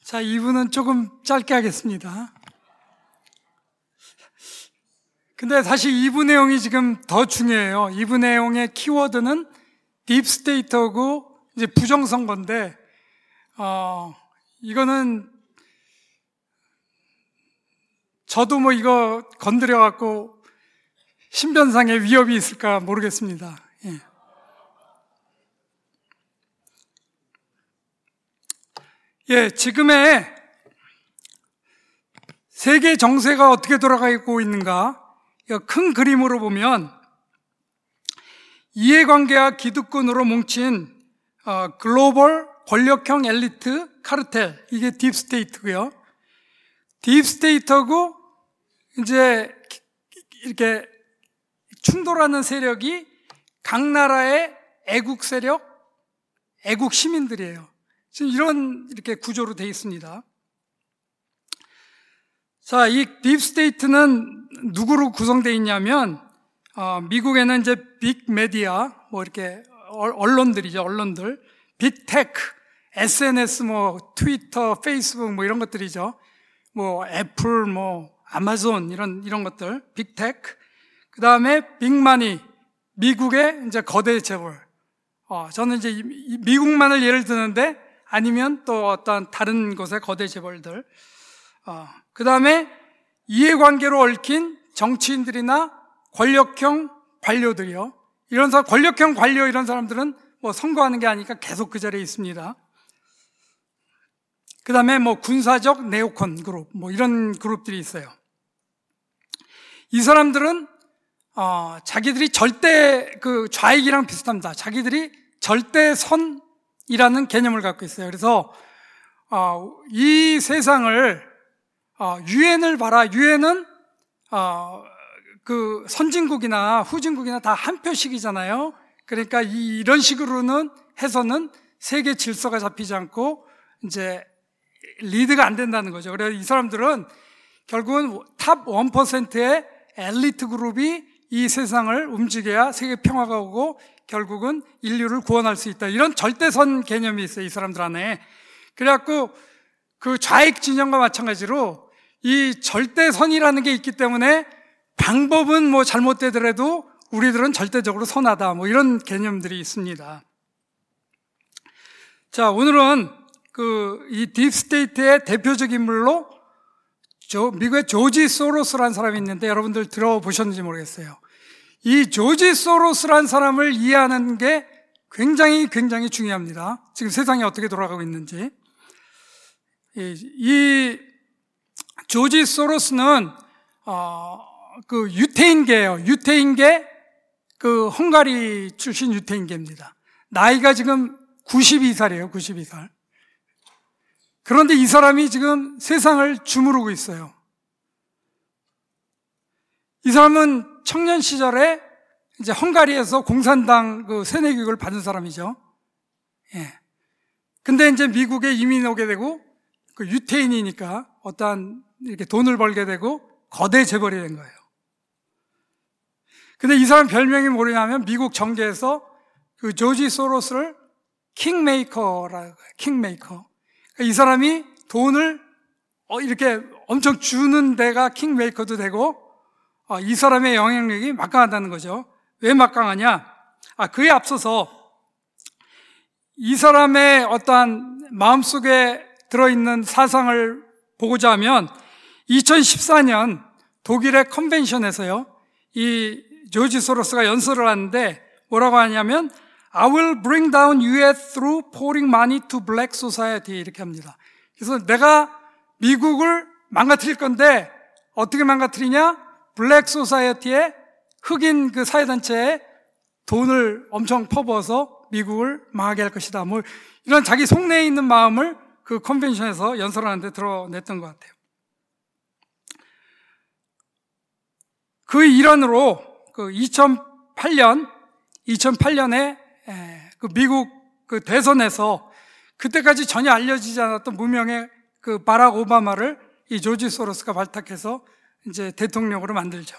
자, 2부는 조금 짧게 하겠습니다. 근데 사실 2부 내용이 지금 더 중요해요. 2부 내용의 키워드는 딥스테이트하고 이제 부정선거인데, 이거는 저도 뭐 이거 건드려갖고 신변상의 위협이 있을까 모르겠습니다. 예. 예, 지금의 세계 정세가 어떻게 돌아가고 있는가? 큰 그림으로 보면 이해관계와 기득권으로 뭉친 글로벌 권력형 엘리트 카르텔, 이게 딥스테이트고요. 딥스테이트하고 이제 이렇게 충돌하는 세력이 각 나라의 애국 세력, 애국 시민들이에요. 지금 이런 이렇게 구조로 되어 있습니다. 자, 이 딥스테이트는 누구로 구성되어 있냐면, 미국에는 이제 빅 메디아, 뭐 이렇게 언론들이죠, 언론들. 빅테크, SNS, 뭐 트위터, 페이스북 뭐 이런 것들이죠. 뭐 애플, 뭐 아마존 이런 것들, 빅테크. 그 다음에 빅마니, 미국의 이제 거대 재벌. 저는 이제 미국만을 예를 드는데 아니면 또 어떤 다른 곳의 거대 재벌들. 그 다음에 이해관계로 얽힌 정치인들이나 권력형 관료들이요. 이런 사람, 권력형 관료 이런 사람들은 뭐 선거하는 게 아니니까 계속 그 자리에 있습니다. 그 다음에 뭐 군사적 네오콘 그룹, 뭐 이런 그룹들이 있어요. 이 사람들은, 자기들이 절대 그 좌익이랑 비슷합니다. 자기들이 절대선이라는 개념을 갖고 있어요. 그래서, 이 세상을 유엔을 봐라. 유엔은 그 선진국이나 후진국이나 다 한 표씩이잖아요. 그러니까 이런 식으로는 해서는 세계 질서가 잡히지 않고 이제 리드가 안 된다는 거죠. 그래서 이 사람들은 결국은 탑 1%의 엘리트 그룹이 이 세상을 움직여야 세계 평화가 오고 결국은 인류를 구원할 수 있다. 이런 절대선 개념이 있어요. 이 사람들 안에. 그래갖고 그 좌익 진영과 마찬가지로 이 절대선이라는 게 있기 때문에 방법은 뭐 잘못되더라도 우리들은 절대적으로 선하다. 뭐 이런 개념들이 있습니다. 자, 오늘은 이 딥스테이트의 대표적 인물로 미국의 조지 소로스라는 사람이 있는데 여러분들 들어보셨는지 모르겠어요. 이 조지 소로스라는 사람을 이해하는 게 굉장히 중요합니다. 지금 세상이 어떻게 돌아가고 있는지. 이 조지 소로스는 그 유태인계예요. 유태인계 그 헝가리 출신 유태인계입니다. 나이가 지금 92살이에요. 92살. 그런데 이 사람이 지금 세상을 주무르고 있어요. 이 사람은 청년 시절에 이제 헝가리에서 공산당 그 세뇌 교육을 받은 사람이죠. 예. 근데 이제 미국에 이민 오게 되고 그 유태인이니까 어떠한 이렇게 돈을 벌게 되고 거대 재벌이 된 거예요. 근데 이 사람 별명이 뭐냐면 미국 정계에서 그 조지 소로스를 킹메이커라고 해요. 킹메이커. 이 사람이 돈을 이렇게 엄청 주는 데가 킹메이커도 되고 이 사람의 영향력이 막강하다는 거죠. 왜 막강하냐? 그에 앞서서 이 사람의 어떠한 마음속에 들어있는 사상을 보고자 하면 2014년 독일의 컨벤션에서요, 이 조지 소로스가 연설을 하는데 뭐라고 하냐면 I will bring down US through pouring money to black society 이렇게 합니다. 그래서 내가 미국을 망가뜨릴 건데 어떻게 망가뜨리냐? 블랙 소사이어티에 흑인 그 사회단체에 돈을 엄청 퍼부어서 미국을 망하게 할 것이다. 뭐 이런 자기 속내에 있는 마음을 그 컨벤션에서 연설하는데 드러냈던 것 같아요. 그 일환으로 그 2008년에 그 미국 그 대선에서 그때까지 전혀 알려지지 않았던 무명의 그 바락 오바마를 이 조지 소로스가 발탁해서 이제 대통령으로 만들죠.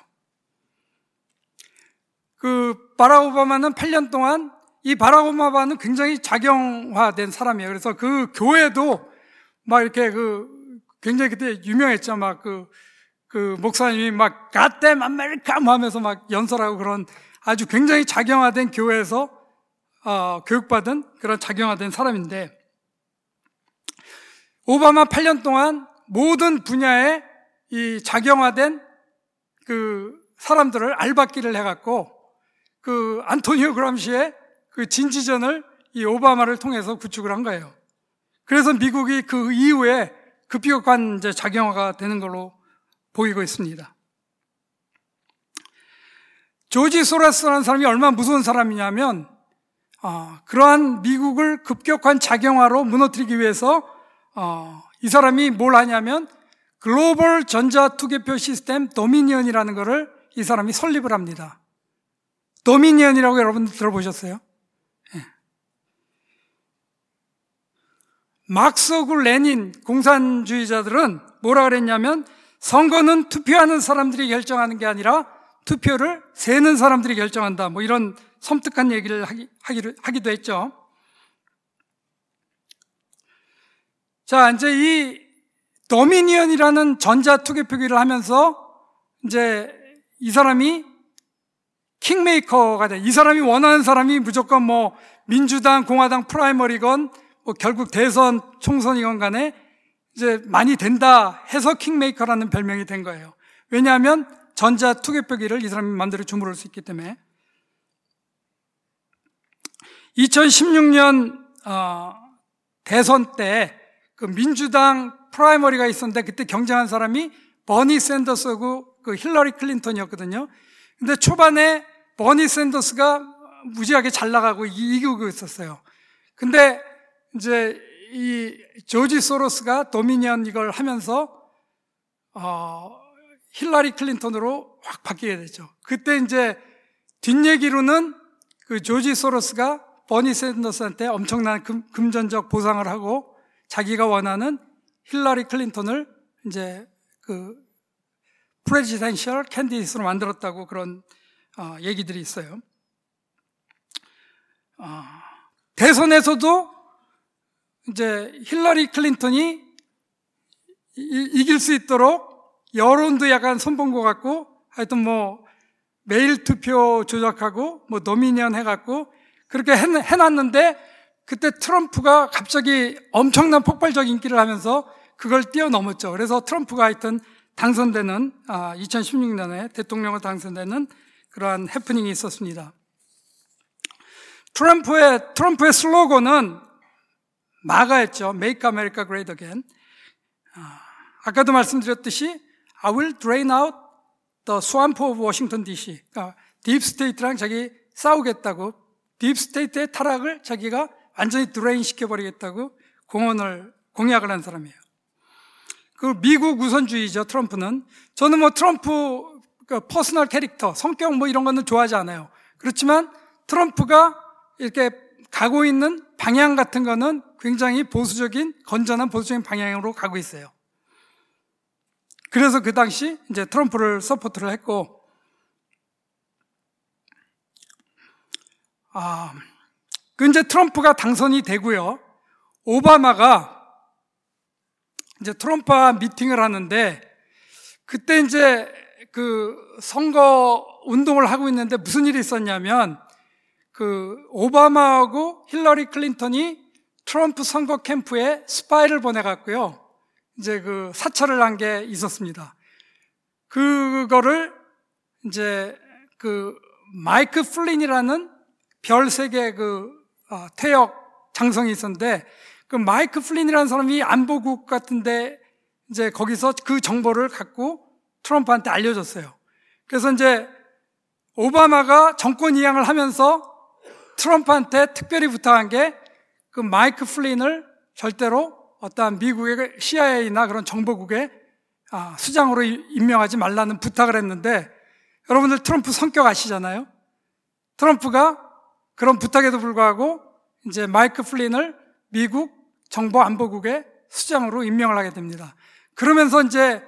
그 바락 오바마는 8년 동안 이 바락 오바마는 굉장히 작용화된 사람이에요. 그래서 그 교회도 막 이렇게 굉장히 그때 유명했죠. 막 목사님이 막 God damn America 하면서 막 연설하고 그런 아주 굉장히 작용화된 교회에서 교육받은 그런 작용화된 사람인데, 오바마 8년 동안 모든 분야에 이 작용화된 사람들을 알박기를 해갖고 안토니오 그람시의 진지전을 이 오바마를 통해서 구축을 한 거예요. 그래서 미국이 그 이후에 급격한 이제 작용화가 되는 걸로 보이고 있습니다. 조지 소로스라는 사람이 얼마나 무서운 사람이냐면, 그러한 미국을 급격한 작용화로 무너뜨리기 위해서 이 사람이 뭘 하냐면 글로벌 전자투개표 시스템 도미니언이라는 것을 이 사람이 설립을 합니다. 도미니언이라고 여러분들 들어보셨어요? 네. 막스하고 레닌 공산주의자들은 뭐라 그랬냐면, 선거는 투표하는 사람들이 결정하는 게 아니라 투표를 세는 사람들이 결정한다, 뭐 이런 섬뜩한 얘기를 하기도 했죠. 자, 이제 이 도미니언이라는 전자투개표기를 하면서 이제 이 사람이 킹메이커가 돼. 이 사람이 원하는 사람이 무조건 뭐 민주당, 공화당 프라이머리건 뭐 결국 대선, 총선이건 간에 이제 많이 된다 해서 킹메이커라는 별명이 된 거예요. 왜냐하면 전자투개표기를 이 사람이 마음대로 주무를 수 있기 때문에. 2016년 대선 때 민주당 프라이머리가 있었는데, 그때 경쟁한 사람이 버니 샌더스하고 힐러리 클린턴이었거든요. 근데 초반에 버니 샌더스가 무지하게 잘 나가고 이기고 있었어요. 근데 이제 이 조지 소로스가 도미니언 이걸 하면서 힐러리 클린턴으로 확 바뀌게 되죠. 그때 이제 뒷얘기로는 조지 소로스가 버니 샌더스한테 엄청난 금전적 보상을 하고 자기가 원하는 힐러리 클린턴을 이제 프레지던셜 캔디데이트로 만들었다고 그런 얘기들이 있어요. 대선에서도 이제 힐러리 클린턴이 이길 수 있도록 여론도 약간 손본 것 같고, 하여튼 뭐 메일 투표 조작하고 뭐 도미니언 해갖고 그렇게 해놨는데, 그때 트럼프가 갑자기 엄청난 폭발적 인기를 하면서 그걸 뛰어넘었죠. 그래서 트럼프가 하여튼 당선되는 2016년에 대통령으로 당선되는 그러한 해프닝이 있었습니다. 트럼프의 슬로건은 마가였죠. Make America Great Again. 아까도 말씀드렸듯이 I will drain out the swamp of Washington DC. 딥스테이트랑 자기 싸우겠다고, 딥스테이트의 타락을 자기가 완전히 드레인 시켜버리겠다고 공약을 한 사람이에요. 미국 우선주의죠, 트럼프는. 저는 뭐 트럼프 퍼스널 캐릭터, 성격 뭐 이런 거는 좋아하지 않아요. 그렇지만 트럼프가 이렇게 가고 있는 방향 같은 거는 굉장히 건전한 보수적인 방향으로 가고 있어요. 그래서 그 당시 이제 트럼프를 서포트를 했고, 이제 트럼프가 당선이 되고요. 오바마가 이제 트럼프와 미팅을 하는데, 그때 이제 선거 운동을 하고 있는데 무슨 일이 있었냐면, 오바마하고 힐러리 클린턴이 트럼프 선거 캠프에 스파이를 보내갔고요. 이제 사찰을 한 게 있었습니다. 그거를 이제 마이크 플린이라는 별 3개 태역 장성이 있었는데, 마이크 플린이라는 사람이 안보국 같은데 이제 거기서 그 정보를 갖고 트럼프한테 알려줬어요. 그래서 이제 오바마가 정권 이양을 하면서 트럼프한테 특별히 부탁한 게 마이크 플린을 절대로 어떠한 미국의 CIA나 그런 정보국의 수장으로 임명하지 말라는 부탁을 했는데, 여러분들 트럼프 성격 아시잖아요. 트럼프가 그런 부탁에도 불구하고 이제 마이크 플린을 미국 정보안보국의 수장으로 임명을 하게 됩니다. 그러면서 이제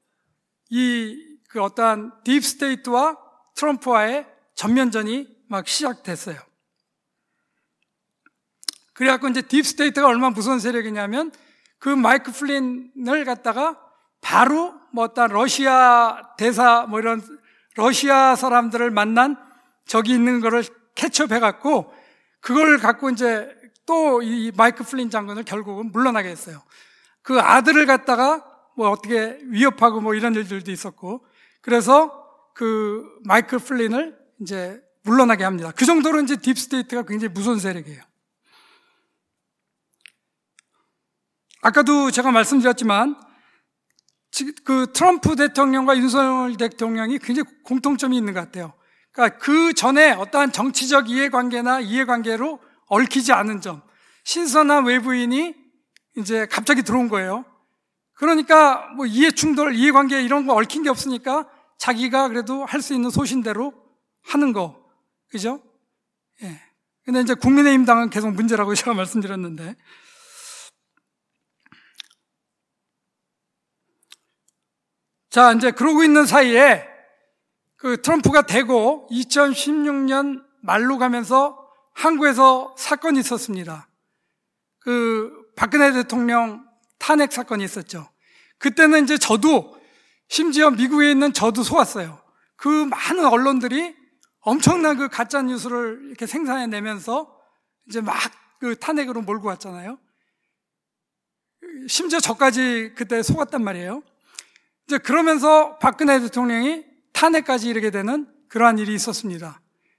어떠한 딥스테이트와 트럼프와의 전면전이 막 시작됐어요. 그래갖고 이제 딥스테이트가 얼마나 무서운 세력이냐면, 그 마이크 플린을 갖다가 바로 뭐 어떤 러시아 대사 뭐 이런 러시아 사람들을 만난 저기 있는 거를 캐치업해갖고 그걸 갖고 이제 또 이 마이크 플린 장군을 결국은 물러나게 했어요. 그 아들을 갖다가 뭐 어떻게 위협하고 뭐 이런 일들도 있었고, 그래서 그 마이클 플린을 이제 물러나게 합니다. 그 정도로 이제 딥스테이트가 굉장히 무서운 세력이에요. 아까도 제가 말씀드렸지만 그 트럼프 대통령과 윤석열 대통령이 굉장히 공통점이 있는 것 같아요. 그러니까 그 전에 어떠한 정치적 이해관계나 이해관계로 얽히지 않은 점, 신선한 외부인이 이제 갑자기 들어온 거예요. 그러니까 뭐 이해충돌, 이해관계 이런 거 얽힌 게 없으니까 자기가 그래도 할 수 있는 소신대로 하는 거, 그죠? 예. 근데 이제 국민의힘 당은 계속 문제라고 제가 말씀드렸는데, 자, 이제 그러고 있는 사이에 그 트럼프가 되고 2016년 말로 가면서 한국에서 사건이 있었습니다. 그 박근혜 대통령 탄핵 사건이 있었죠. 그때는 이제 저도, 심지어 미국에 있는 저도 속았어요. 그 많은 언론들이 엄청난 그 가짜 뉴스를 이렇게 생산해내면서 이제 막 그 탄핵으로 몰고 왔잖아요. 심지어 저까지 그때 속았단 말이에요. 이제 그러면서 박근혜 대통령이 탄핵까지 이르게 되는 그러한 일이 있었습니다.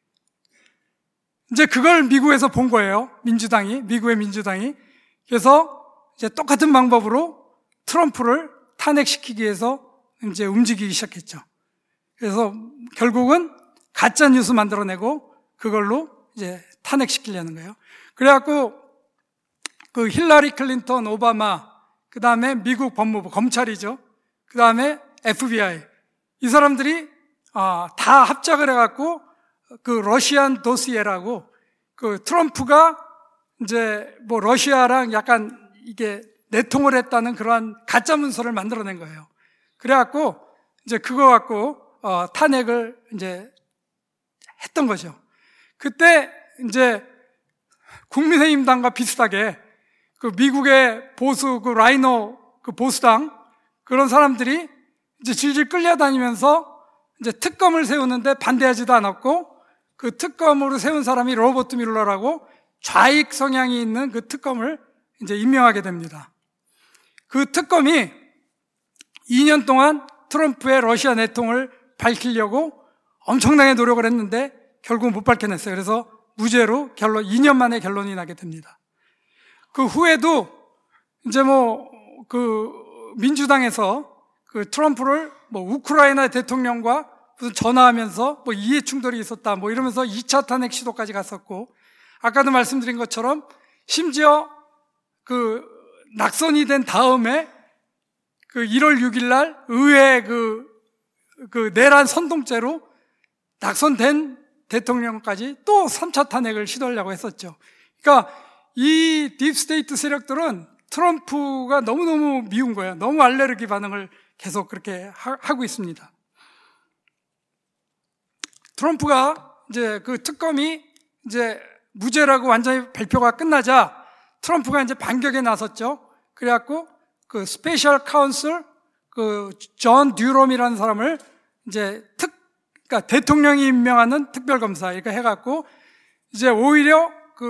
이제 그걸 미국에서 본 거예요. 미국의 민주당이. 그래서 이제 똑같은 방법으로 트럼프를 탄핵시키기 위해서 이제 움직이기 시작했죠. 그래서 결국은 가짜 뉴스 만들어내고 그걸로 이제 탄핵시키려는 거예요. 그래갖고 그 힐러리 클린턴, 오바마, 그 다음에 미국 법무부, 검찰이죠. 그 다음에 FBI. 이 사람들이 다 합작을 해갖고 그 러시안 도시에라고 그 트럼프가 이제 뭐 러시아랑 약간 이게 내통을 했다는 그러한 가짜 문서를 만들어낸 거예요. 그래갖고 이제 그거 갖고 탄핵을 이제 했던 거죠. 그때 이제 국민의힘당과 비슷하게 그 미국의 보수 그 라이노 그 보수당 그런 사람들이 이제 질질 끌려다니면서 이제 특검을 세우는데 반대하지도 않았고, 그 특검으로 세운 사람이 로버트 뮬러라고 좌익 성향이 있는 그 특검을 이제 임명하게 됩니다. 그 특검이 2년 동안 트럼프의 러시아 내통을 밝히려고 엄청나게 노력을 했는데 결국 못 밝혀냈어요. 그래서 무죄로 2년 만에 결론이 나게 됩니다. 그 후에도 이제 그 민주당에서 그 트럼프를 우크라이나 대통령과 무슨 전화하면서 이해 충돌이 있었다 이러면서 2차 탄핵 시도까지 갔었고, 아까도 말씀드린 것처럼 심지어 그 낙선이 된 다음에 그 1월 6일 날 의회 그 내란 선동죄로 낙선된 대통령까지 또 3차 탄핵을 시도하려고 했었죠. 그러니까 이 딥스테이트 세력들은 트럼프가 너무너무 미운 거예요. 너무 알레르기 반응을 계속 그렇게 하고 있습니다. 트럼프가 이제 그 특검이 이제 무죄라고 완전히 발표가 끝나자 트럼프가 이제 반격에 나섰죠. 그래갖고 그 스페셜 카운슬 그 존 듀롬이라는 사람을 이제 그러니까 대통령이 임명하는 특별검사 이렇게 해갖고 이제 오히려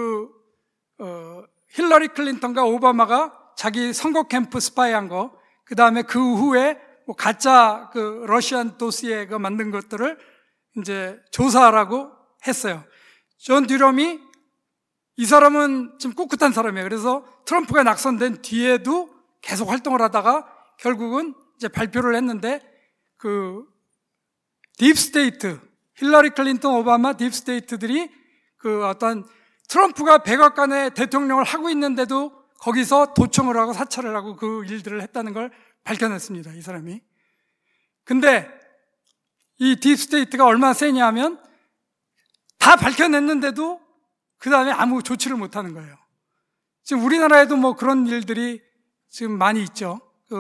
힐러리 클린턴과 오바마가 자기 선거 캠프 스파이한 거, 그 다음에 그 후에 가짜 그 러시안 도시에 만든 것들을 이제 조사하라고 했어요. 존 듀럼이 이 사람은 좀 꿋꿋한 사람이에요. 그래서 트럼프가 낙선된 뒤에도 계속 활동을 하다가 결국은 이제 발표를 했는데 그 딥스테이트, 힐러리 클린턴, 오바마 딥스테이트들이 그 어떤 트럼프가 백악관에 대통령을 하고 있는데도 거기서 도청을 하고 사찰을 하고 그 일들을 했다는 걸 밝혀냈습니다. 이 사람이. 근데 이 딥스테이트가 얼마나 세냐 하면 다 밝혀냈는데도 그 다음에 아무 조치를 못하는 거예요. 지금 우리나라에도 그런 일들이 지금 많이 있죠.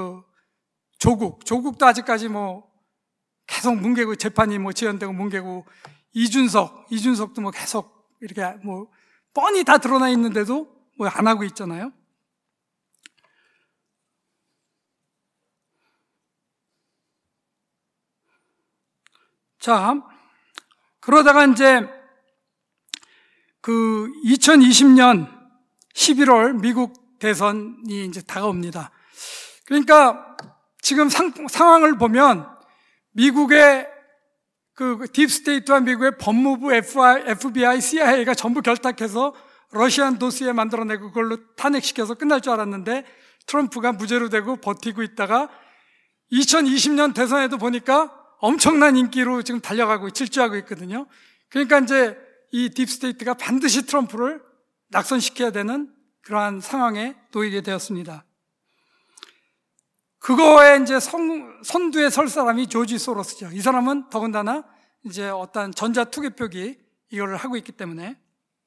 조국도 아직까지 계속 뭉개고 재판이 지연되고 뭉개고, 이준석도 계속 이렇게 뻔히 다 드러나 있는데도 안 하고 있잖아요. 자, 그러다가 이제 그 2020년 11월 미국 대선이 이제 다가옵니다. 그러니까 지금 상황을 보면 미국의 그 딥스테이트와 미국의 법무부, FBI, CIA가 전부 결탁해서 러시안 도시에 만들어내고 그걸로 탄핵시켜서 끝날 줄 알았는데 트럼프가 무죄로 되고 버티고 있다가 2020년 대선에도 보니까 엄청난 인기로 지금 달려가고 질주하고 있거든요. 그러니까 이제 이 딥스테이트가 반드시 트럼프를 낙선시켜야 되는 그러한 상황에 놓이게 되었습니다. 그거에 이제 선두에 설 사람이 조지 소로스죠. 이 사람은 더군다나 이제 어떤 전자투개표기 이거를 하고 있기 때문에.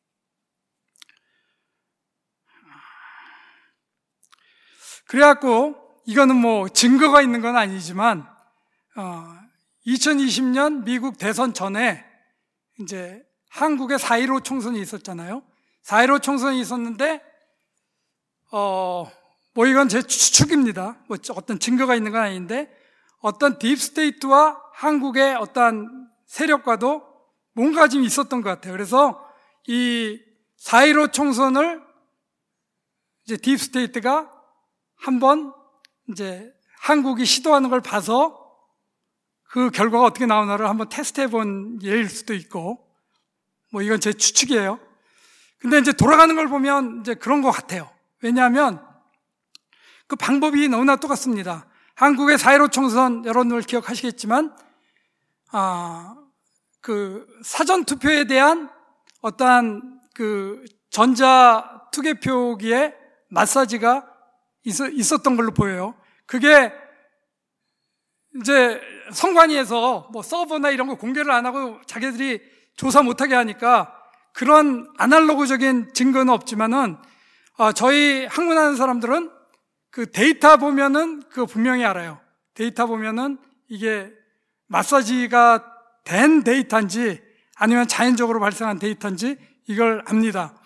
그래갖고 이거는 뭐 증거가 있는 건 아니지만 2020년 미국 대선 전에 이제 한국에 4.15 총선이 있었잖아요. 4.15 총선이 있었는데 뭐 이건 제 추측입니다. 뭐 어떤 증거가 있는 건 아닌데 어떤 딥스테이트와 한국의 어떤 세력과도 뭔가 좀 있었던 것 같아요. 그래서 이 4.15 총선을 이제 딥스테이트가 한번 이제 한국이 시도하는 걸 봐서 그 결과가 어떻게 나오나를 한번 테스트해 본 예일 수도 있고, 뭐 이건 제 추측이에요. 근데 이제 돌아가는 걸 보면 이제 그런 것 같아요. 왜냐하면 그 방법이 너무나 똑같습니다. 한국의 4.15 총선 여러분들 기억하시겠지만, 그 사전투표에 대한 어떠한 그 전자투개표기에 마사지가 있었던 걸로 보여요. 그게 이제 선관위에서 뭐 서버나 이런 거 공개를 안 하고 자기들이 조사 못하게 하니까 그런 아날로그적인 증거는 없지만은 저희 학문하는 사람들은 그 데이터 보면은 그거 분명히 알아요. 데이터 보면은 이게 마사지가 된 데이터인지 아니면 자연적으로 발생한 데이터인지 이걸 압니다.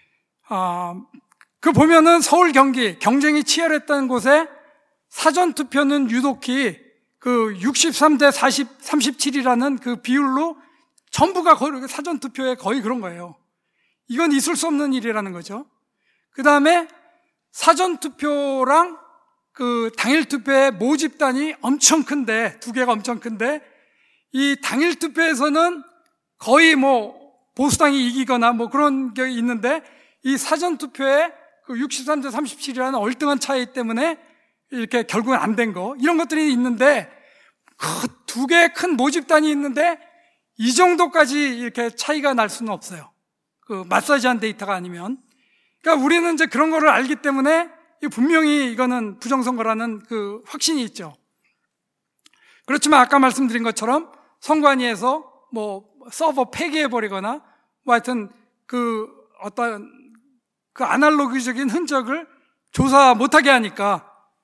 그 보면은 서울 경기 경쟁이 치열했던 곳에 사전투표는 유독히 그 63대 37이라는 그 비율로 전부가 거의 사전투표에 거의 그런 거예요. 이건 있을 수 없는 일이라는 거죠. 그 다음에 사전투표랑 그 당일투표의 모집단이 엄청 큰데, 두 개가 엄청 큰데, 이 당일투표에서는 거의 뭐 보수당이 이기거나 뭐 그런 게 있는데, 이 사전투표에 그 63대 37이라는 얼등한 차이 때문에 이렇게 결국은 안 된 거, 이런 것들이 있는데, 그 두 개의 큰 모집단이 있는데, 이 정도까지 이렇게 차이가 날 수는 없어요. 그 마사지한 데이터가 아니면. 그러니까 우리는 이제 그런 거를 알기 때문에 분명히 이거는 부정선거라는 그 확신이 있죠. 그렇지만 아까 말씀드린 것처럼 선관위에서 뭐 서버 폐기해버리거나 뭐 하여튼 그 어떤 그 아날로그적인 흔적을 조사 못하게 하니까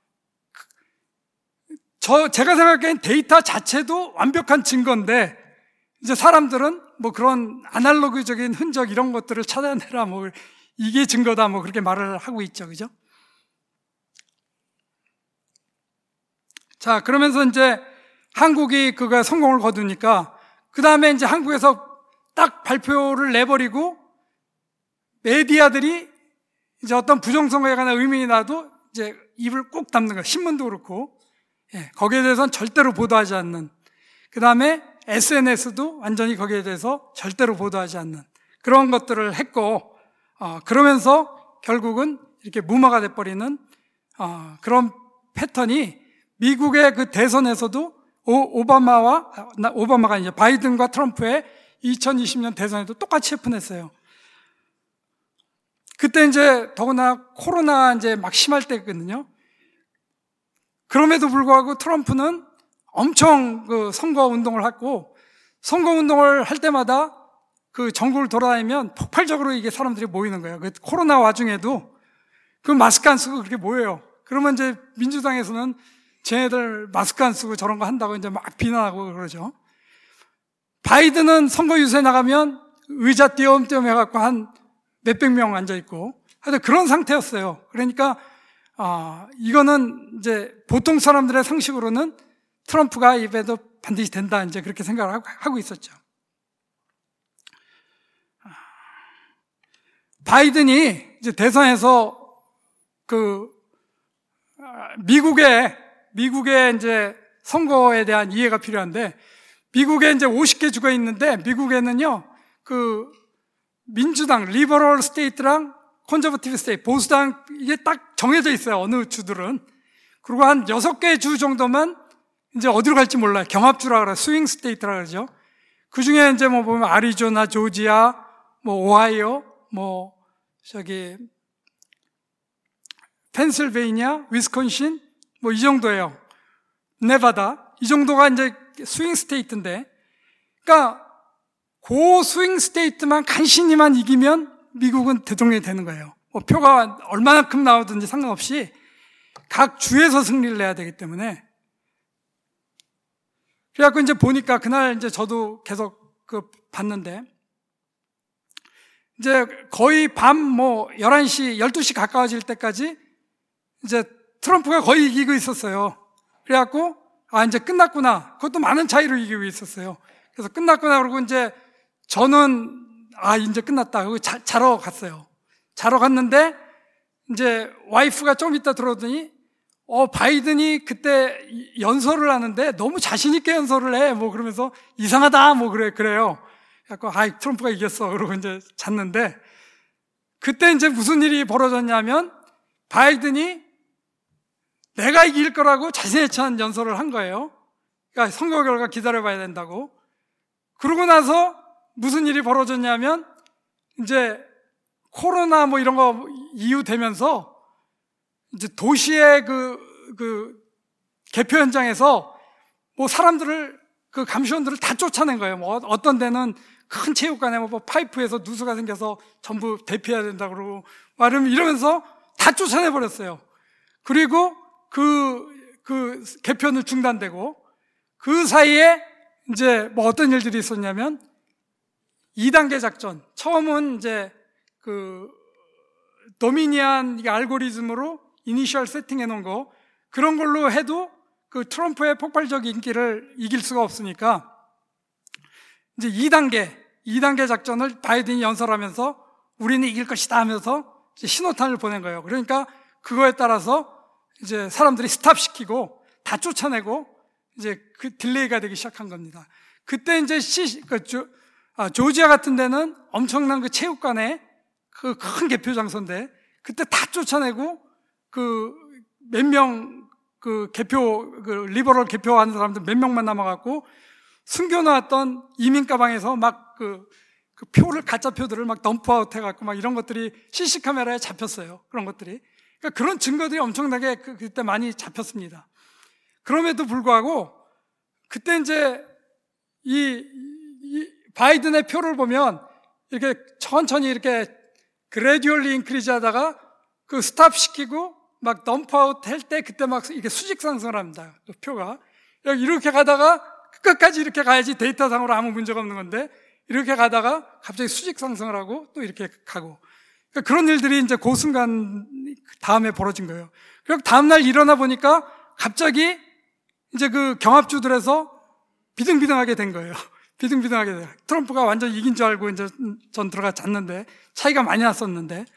제가 생각하기엔 데이터 자체도 완벽한 증거인데 이제 사람들은 뭐 그런 아날로그적인 흔적 이런 것들을 찾아내라 뭐 이게 증거다 뭐 그렇게 말을 하고 있죠. 그죠? 자, 그러면서 이제 한국이 그거 성공을 거두니까 그 다음에 이제 한국에서 딱 발표를 내버리고 메디아들이 이제 어떤 부정선거에 관한 의문이 나도 이제 입을 꼭 닫는 거예요. 신문도 그렇고. 예, 거기에 대해서는 절대로 보도하지 않는. 그 다음에 SNS도 완전히 거기에 대해서 절대로 보도하지 않는 그런 것들을 했고, 그러면서 결국은 이렇게 무마가 돼버리는 그런 패턴이 미국의 그 대선에서도 오바마가 이제 바이든과 트럼프의 2020년 대선에도 똑같이 해픈했어요. 그때 이제 더구나 코로나 이제 막 심할 때거든요. 그럼에도 불구하고 트럼프는 엄청 그 선거 운동을 했고, 선거 운동을 할 때마다 그 전국을 돌아다니면 폭발적으로 이게 사람들이 모이는 거예요. 그 코로나 와중에도 그 마스크 안 쓰고 그렇게 모여요. 그러면 이제 민주당에서는 쟤네들 마스크 안 쓰고 저런 거 한다고 이제 막 비난하고 그러죠. 바이든은 선거 유세 나가면 의자 띄엄띄엄 해갖고 한 몇백 명 앉아있고, 하여튼 그런 상태였어요. 그러니까, 이거는 이제 보통 사람들의 상식으로는 트럼프가 입에도 반드시 된다, 이제 그렇게 생각을 하고 있었죠. 바이든이 이제 대선에서 미국의 이제 선거에 대한 이해가 필요한데, 미국에 이제 50개 주가 있는데, 미국에는요, 민주당, 리버럴 스테이트랑 컨저버티브 스테이트, 보수당, 이게 딱 정해져 있어요, 어느 주들은. 그리고 한 6개 주 정도만 이제 어디로 갈지 몰라요. 경합주라 그래요. 스윙 스테이트라 그러죠. 그 중에 이제 뭐 보면 아리조나, 조지아, 뭐 오하이오, 펜실베이니아, 위스콘신, 뭐 이 정도예요. 네바다. 이 정도가 이제 스윙 스테이트인데, 그러니까 그 스윙 스테이트만 간신히만 이기면 미국은 대통령이 되는 거예요. 뭐 표가 얼마나큼 나오든지 상관없이 각 주에서 승리를 내야 되기 때문에. 그래갖고 이제 보니까 그날 이제 저도 계속 봤는데, 이제 거의 밤 11시, 12시 가까워질 때까지 이제 트럼프가 거의 이기고 있었어요. 그래갖고, 이제 끝났구나. 그것도 많은 차이로 이기고 있었어요. 그래서 끝났구나. 그러고 이제 저는, 이제 끝났다. 그리고 자러 갔어요. 자러 갔는데, 이제 와이프가 좀 이따 들어오더니, 바이든이 그때 연설을 하는데 너무 자신있게 연설을 해. 그러면서 이상하다. 그래요. 그래갖고, 트럼프가 이겼어. 그러고 이제 잤는데, 그때 이제 무슨 일이 벌어졌냐면, 바이든이 내가 이길 거라고 자신의 찬 연설을 한 거예요. 그러니까 선거 결과 기다려봐야 된다고. 그러고 나서 무슨 일이 벌어졌냐면, 이제 코로나 이런 거 이후 되면서, 이제 도시의 개표 현장에서 사람들을, 감시원들을 다 쫓아낸 거예요. 어떤 데는 큰 체육관에 파이프에서 누수가 생겨서 전부 대피해야 된다 그러고, 이러면서 다 쫓아내버렸어요. 그리고 개표는 중단되고, 그 사이에 이제 어떤 일들이 있었냐면, 2단계 작전. 처음은 이제 도미니안 알고리즘으로 이니셜 세팅해 놓은 거, 그런 걸로 해도 트럼프의 폭발적 인기를 이길 수가 없으니까, 이제 2단계 작전을 바이든이 연설하면서 우리는 이길 것이다 하면서 이제 신호탄을 보낸 거예요. 그러니까 그거에 따라서 이제 사람들이 스탑시키고 다 쫓아내고 이제 딜레이가 되기 시작한 겁니다. 그때 이제 조지아 같은 데는 엄청난 체육관에 큰 개표 장소인데, 그때 다 쫓아내고 몇 명 리버럴 개표하는 사람들 몇 명만 남아갖고 숨겨놓았던 이민 가방에서 표를, 가짜 표들을 덤프아웃 해갖고 이런 것들이 CC카메라에 잡혔어요. 그런 것들이. 그러니까 그런 증거들이 엄청나게 그때 많이 잡혔습니다. 그럼에도 불구하고 그때 이제 이 바이든의 표를 보면 이렇게 천천히 이렇게 그래듀얼리 인크리즈 하다가 스탑 시키고 덤프아웃 할 때 그때 이렇게 수직 상승을 합니다. 표가. 이렇게 가다가 끝까지 이렇게 가야지 데이터상으로 아무 문제가 없는 건데, 이렇게 가다가 갑자기 수직 상승을 하고 또 이렇게 가고. 그러니까 그런 일들이 이제 그 순간 다음에 벌어진 거예요. 그리고 다음날 일어나 보니까 갑자기 이제 경합주들에서 비등비등하게 된 거예요. 비등비등하게 돼요. 트럼프가 완전 이긴 줄 알고 이제 전 들어가 잤는데, 차이가 많이 났었는데,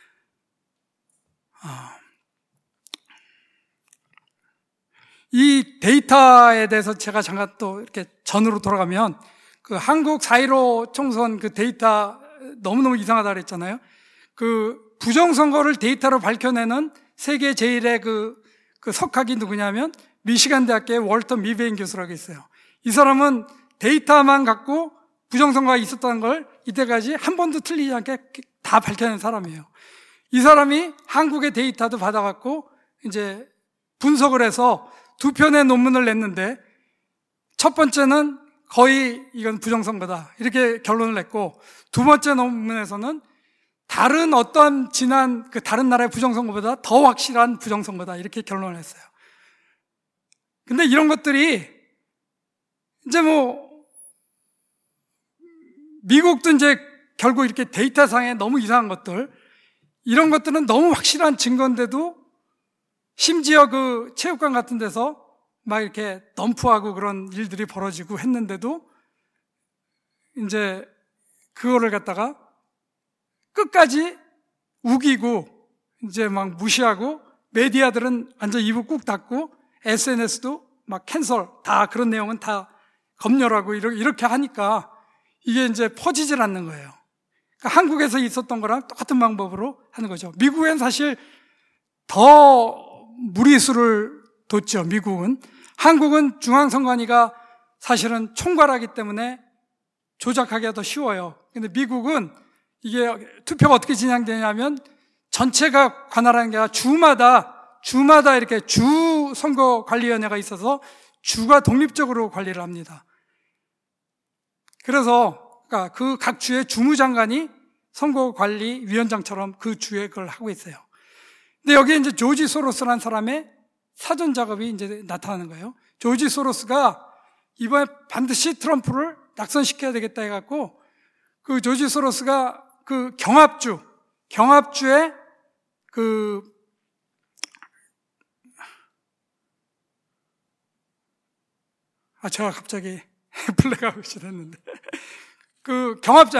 이 데이터에 대해서 제가 잠깐 또 이렇게 전으로 돌아가면, 한국 4.15 총선 데이터 너무너무 이상하다 그랬잖아요. 부정선거를 데이터로 밝혀내는 세계 제일의 석학이 누구냐면, 미시간 대학교의 월터 미베인 교수라고 있어요. 이 사람은 데이터만 갖고 부정선거가 있었다는 걸 이때까지 한 번도 틀리지 않게 다 밝혀낸 사람이에요. 이 사람이 한국의 데이터도 받아갖고 이제 분석을 해서 2편의 논문을 냈는데, 첫 번째는 거의 이건 부정선거다 이렇게 결론을 냈고, 두 번째 논문에서는 다른 어떤 지난 다른 나라의 부정선거보다 더 확실한 부정선거다 이렇게 결론을 했어요. 근데 이런 것들이 이제 미국도 이제 결국 이렇게 데이터상에 너무 이상한 것들, 이런 것들은 너무 확실한 증거인데도 심지어 체육관 같은 데서 막 이렇게 덤프하고 그런 일들이 벌어지고 했는데도 이제 그거를 갖다가 끝까지 우기고 이제 막 무시하고 메디아들은 완전 입을 꾹 닫고 SNS도 막 캔슬 다 그런 내용은 다 검열하고 이렇게 하니까 이게 이제 퍼지질 않는 거예요. 그러니까 한국에서 있었던 거랑 똑같은 방법으로 하는 거죠. 미국엔 사실 더 무리수를 뒀죠. 미국은. 한국은 중앙선관위가 사실은 총괄하기 때문에 조작하기가 더 쉬워요. 근데 미국은 이게 투표가 어떻게 진행되냐면 전체가 관할하는 게 아니라 주마다 이렇게 주 선거관리위원회가 있어서 주가 독립적으로 관리를 합니다. 그래서 그러니까 그 각 주의 주무장관이 선거관리위원장처럼 그 주에 그걸 하고 있어요. 근데 여기에 이제 조지 소로스라는 사람의 사전 작업이 이제 나타나는 거예요. 조지 소로스가 이번에 반드시 트럼프를 낙선시켜야 되겠다 해갖고 그 조지 소로스가 그 경합주에 제가 갑자기 블랙아웃이 됐는데 그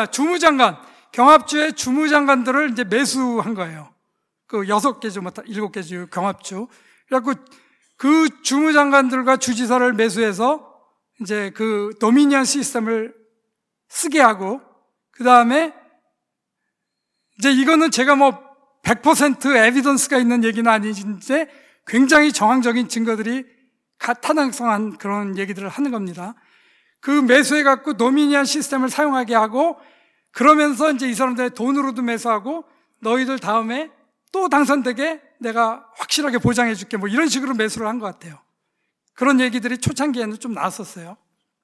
경합주의 주무장관들을 이제 매수한 거예요. 그 6개 주, 7개 주 경합주. 그래갖고 그 주무장관들과 주지사를 매수해서 이제 그 도미니언 시스템을 쓰게 하고, 그 다음에 이제 이거는 제가 뭐 100% 에비던스가 있는 얘기는 아니진데 굉장히 정황적인 증거들이 타당성한 그런 얘기들을 하는 겁니다. 그 매수해갖고 도미니언 시스템을 사용하게 하고, 그러면서 이제 이 사람들의 돈으로도 매수하고, 너희들 다음에 또 당선되게 내가 확실하게 보장해줄게, 뭐 이런 식으로 매수를 한 것 같아요. 그런 얘기들이 초창기에는 좀 나왔었어요.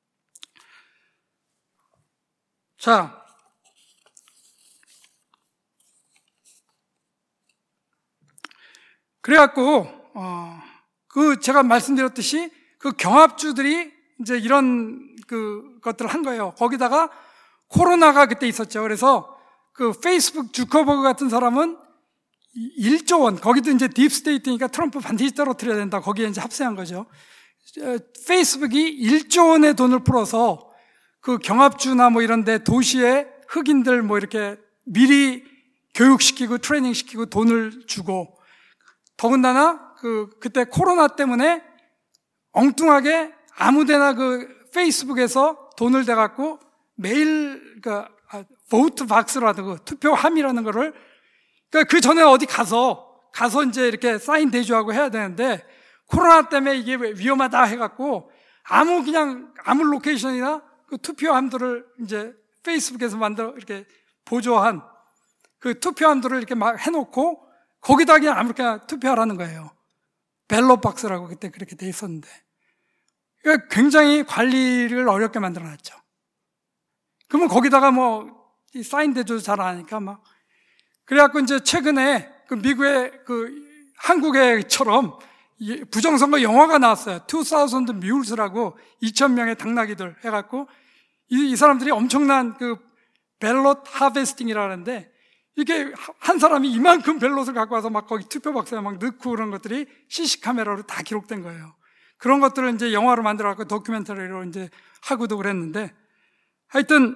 자, 그래갖고 제가 말씀드렸듯이 그 경합주들이 이제 이런 것들을 한 거예요. 거기다가 코로나가 그때 있었죠. 그래서 그 페이스북 주커버그 같은 사람은 1조 원, 거기도 이제 딥스테이트니까 트럼프 반드시 떨어뜨려야 된다. 거기에 이제 합세한 거죠. 페이스북이 1조 원의 돈을 풀어서 그 경합주나 뭐 이런데 도시의 흑인들 뭐 이렇게 미리 교육시키고 트레이닝 시키고 돈을 주고, 더군다나 그때 코로나 때문에 엉뚱하게 아무데나 그 페이스북에서 돈을 대갖고 매일 보트 박스라는 거, 투표함이라는 거를, 그러니까 그 전에 어디 가서 이제 이렇게 사인 대조하고 해야 되는데, 코로나 때문에 이게 위험하다 해갖고 아무 로케이션이나 그 투표함들을 이제 페이스북에서 만들어 이렇게 보조한 그 투표함들을 이렇게 막 해놓고 거기다 그냥 아무렇게나 투표하라는 거예요. 벨롯 박스라고 그때 그렇게 돼 있었는데, 그러니까 굉장히 관리를 어렵게 만들어놨죠. 그러면 거기다가 뭐 사인 대조도 잘 안 하니까 막, 그래갖고 이제 최근에 그 미국의 한국에처럼 부정선거 영화가 나왔어요. 2000 Mules라고 2000명의 당나귀들 해갖고 이 사람들이 엄청난 그 벨롯 하베스팅이라는데, 이게 한 사람이 이만큼 벨롯을 갖고 와서 막 거기 투표 박스에 막 넣고 그런 것들이 CC 카메라로 다 기록된 거예요. 그런 것들을 이제 영화로 만들어갖고 다큐멘터리로 이제 하고도 그랬는데, 하여튼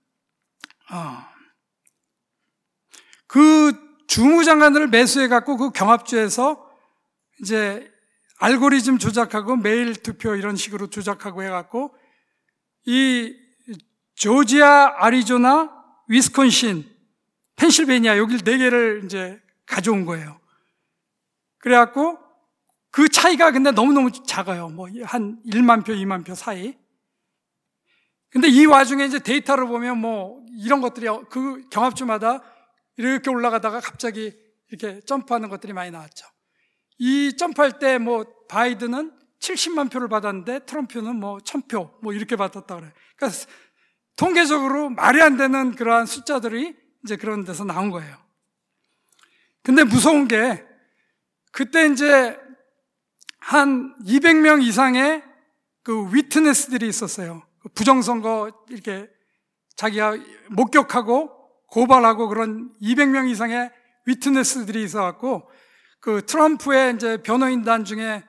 그 주무장관들을 매수해갖고 그 경합주에서 이제 알고리즘 조작하고 메일 투표 이런 식으로 조작하고 해갖고 이 조지아, 아리조나, 위스콘신, 펜실베니아 여기 4개를 이제 가져온 거예요. 그래갖고 그 차이가 근데 너무너무 작아요. 뭐 한 1만 표, 2만 표 사이. 근데 이 와중에 이제 데이터를 보면 뭐 이런 것들이 그 경합주마다 이렇게 올라가다가 갑자기 이렇게 점프하는 것들이 많이 나왔죠. 이 점프할 때 뭐 바이든은 70만 표를 받았는데 트럼프는 뭐 1000표 뭐 이렇게 받았다 그래요. 그러니까 통계적으로 말이 안 되는 그러한 숫자들이 이제 그런 데서 나온 거예요. 근데 무서운 게 그때 이제 한 200명 이상의 그 위트네스들이 있었어요. 부정선거 이렇게 자기가 목격하고 고발하고 그런 200명 이상의 위트네스들이 있어갖고 그 트럼프의 이제 변호인단 중에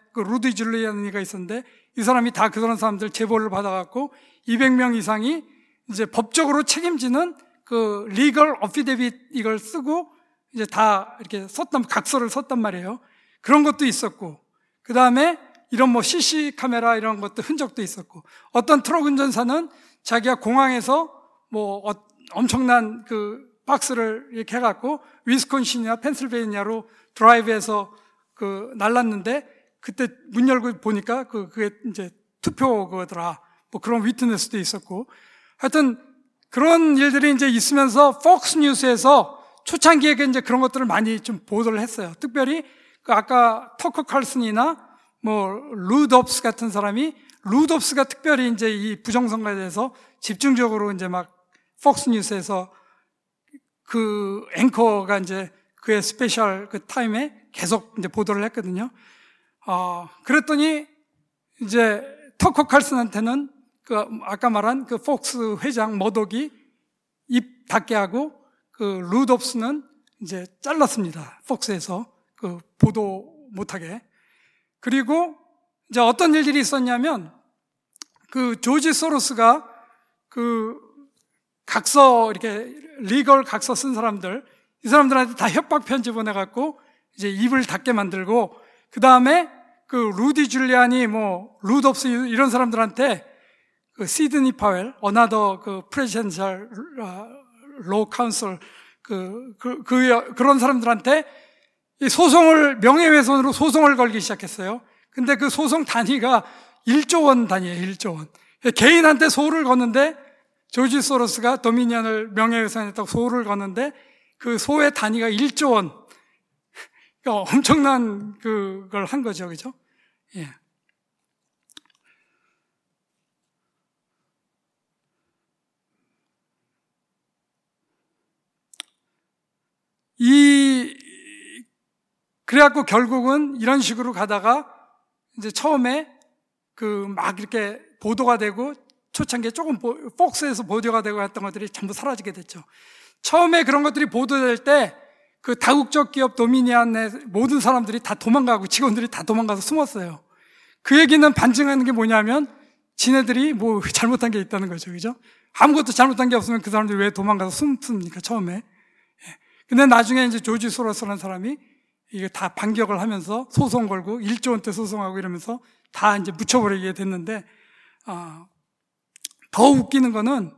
그 루디 줄리아니가 있었는데 이 사람이 다 그런 사람들 제보를 받아갖고 200명 이상이 이제 법적으로 책임지는 그 리걸 어피데빗 이걸 쓰고 이제 다 이렇게 각서를 썼단 말이에요. 그런 것도 있었고, 그 다음에 이런 뭐 CC 카메라 이런 것도 흔적도 있었고, 어떤 트럭 운전사는 자기가 공항에서 뭐 엄청난 그 박스를 이렇게 해갖고 위스콘신이나 펜실베이니아로 드라이브해서 그 날랐는데 그때 문 열고 보니까 그게 이제 투표 그거더라. 뭐 그런 위트네스도 있었고, 하여튼 그런 일들이 이제 있으면서 폭스 뉴스에서 초창기에 이제 그런 것들을 많이 좀 보도를 했어요. 특별히 그 아까 터커 칼슨이나 뭐 루덥스 같은 사람이, 루덥스가 특별히 이제 이 부정선거에 대해서 집중적으로 이제 막 폭스 뉴스에서 그 앵커가 이제 그의 스페셜 그 타임에 계속 이제 보도를 했거든요. 그랬더니 이제 터커 칼슨한테는 그 아까 말한 그 폭스 회장 머독이 입 닫게 하고 그 루덥스는 이제 잘랐습니다. 폭스에서 그 보도 못하게. 그리고 이제 어떤 일들이 있었냐면 그 조지 소로스가 그 각서 이렇게 리걸 각서 쓴 사람들, 이 사람들한테 다 협박 편지 보내갖고 이제 입을 닫게 만들고, 그 다음에 그 루디 줄리아니 뭐 루덥스 이런 사람들한테 그 시드니 파웰, 어나더 그 프레지던셜 로 카운슬 그런 사람들한테 이 소송을, 명예훼손으로 소송을 걸기 시작했어요. 근데 그 소송 단위가 1조 원 단위예요, 1조 원. 개인한테 소를 거는데 조지 소로스가 도미니언을 명예훼손했다고 소를 거는데 그 소의 단위가 1조 원. 그러니까 엄청난 그걸 한 거죠, 그죠? 예. 그래갖고 결국은 이런 식으로 가다가 이제 처음에 그 막 이렇게 보도가 되고 초창기에 조금 폭스에서 보도가 되고 했던 것들이 전부 사라지게 됐죠. 처음에 그런 것들이 보도될 때 그 다국적 기업 도미니언의 모든 사람들이 다 도망가고 직원들이 다 도망가서 숨었어요. 그 얘기는 반증하는 게 뭐냐면 지네들이 뭐 잘못한 게 있다는 거죠. 그죠? 아무것도 잘못한 게 없으면 그 사람들이 왜 도망가서 숨습니까? 처음에. 근데 나중에 이제 조지 소로스라는 사람이 이게 다 반격을 하면서 소송 걸고 1조 원대 소송하고 이러면서 다 이제 묻혀버리게 됐는데, 더 웃기는 거는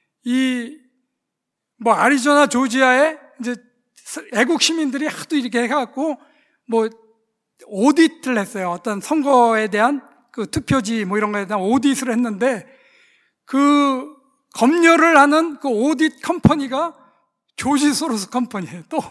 뭐 아리조나 조지아에 이제 애국 시민들이 하도 이렇게 해갖고 뭐 오디트를 했어요. 어떤 선거에 대한 그 투표지 뭐 이런 거에 대한 오디트를 했는데 그 검열을 하는 그 오디트 컴퍼니가 조지 소로스 컴퍼니예요. 또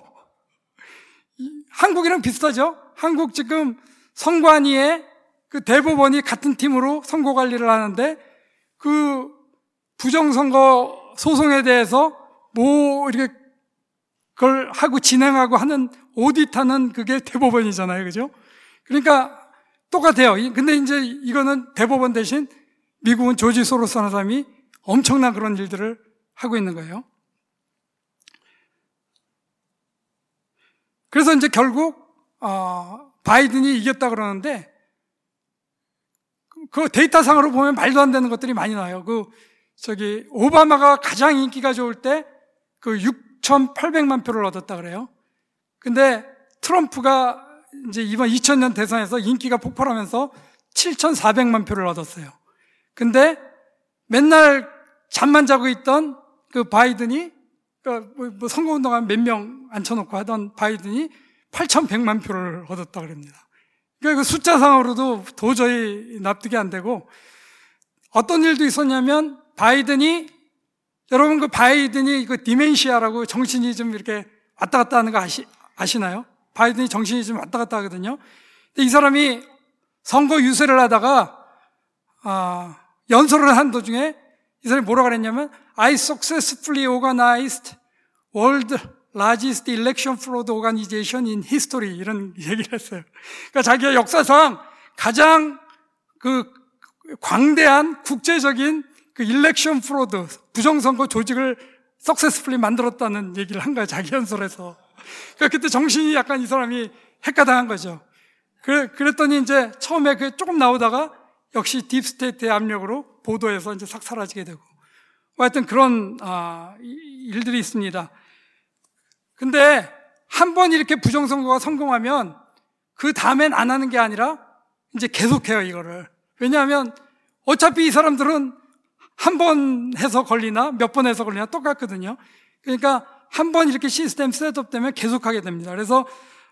한국이랑 비슷하죠? 한국 지금 선관위에 그 대법원이 같은 팀으로 선거 관리를 하는데 그 부정선거 소송에 대해서 뭐 이렇게 그걸 하고 진행하고 하는 오디트하는 그게 대법원이잖아요. 그죠? 그러니까 똑같아요. 근데 이제 이거는 대법원 대신 미국은 조지 소로스라는 사람이 엄청난 그런 일들을 하고 있는 거예요. 그래서 이제 결국 바이든이 이겼다 그러는데 그 데이터상으로 보면 말도 안 되는 것들이 많이 나와요. 오바마가 가장 인기가 좋을 때 그 6,800만 표를 얻었다 그래요. 근데 트럼프가 이제 이번 2000년 대선에서 인기가 폭발하면서 7,400만 표를 얻었어요. 근데 맨날 잠만 자고 있던 그 바이든이, 뭐 선거운동하면 몇 명 앉혀놓고 하던 바이든이 8,100만 표를 얻었다 그럽니다. 그러니까 그 숫자상으로도 도저히 납득이 안 되고, 어떤 일도 있었냐면 여러분 그 바이든이 그 디멘시아라고 정신이 좀 이렇게 왔다 갔다 하는 거 아시나요? 바이든이 정신이 좀 왔다 갔다 하거든요. 근데 이 사람이 선거 유세를 하다가 연설을 한 도중에 이 사람이 뭐라고 그랬냐면 I successfully organized world largest election fraud organization in history 이런 얘기를 했어요. 그러니까 자기가 역사상 가장 그 광대한 국제적인 그 일렉션 프로드 부정선거 조직을 석세스풀리 만들었다는 얘기를 한 거예요. 자기 연설에서. 그러니까 그때 정신이 약간 이 사람이 헷가당한 거죠. 그랬더니 이제 처음에 그 조금 나오다가 역시 딥스테이트의 압력으로 보도에서 이제 싹 사라지게 되고, 하여튼 그런 일들이 있습니다. 근데 한 번 이렇게 부정선거가 성공하면 그 다음엔 안 하는 게 아니라 이제 계속해요, 이거를. 왜냐하면 어차피 이 사람들은 한 번 해서 걸리나 몇 번 해서 걸리나 똑같거든요. 그러니까 한 번 이렇게 시스템 셋업되면 계속하게 됩니다. 그래서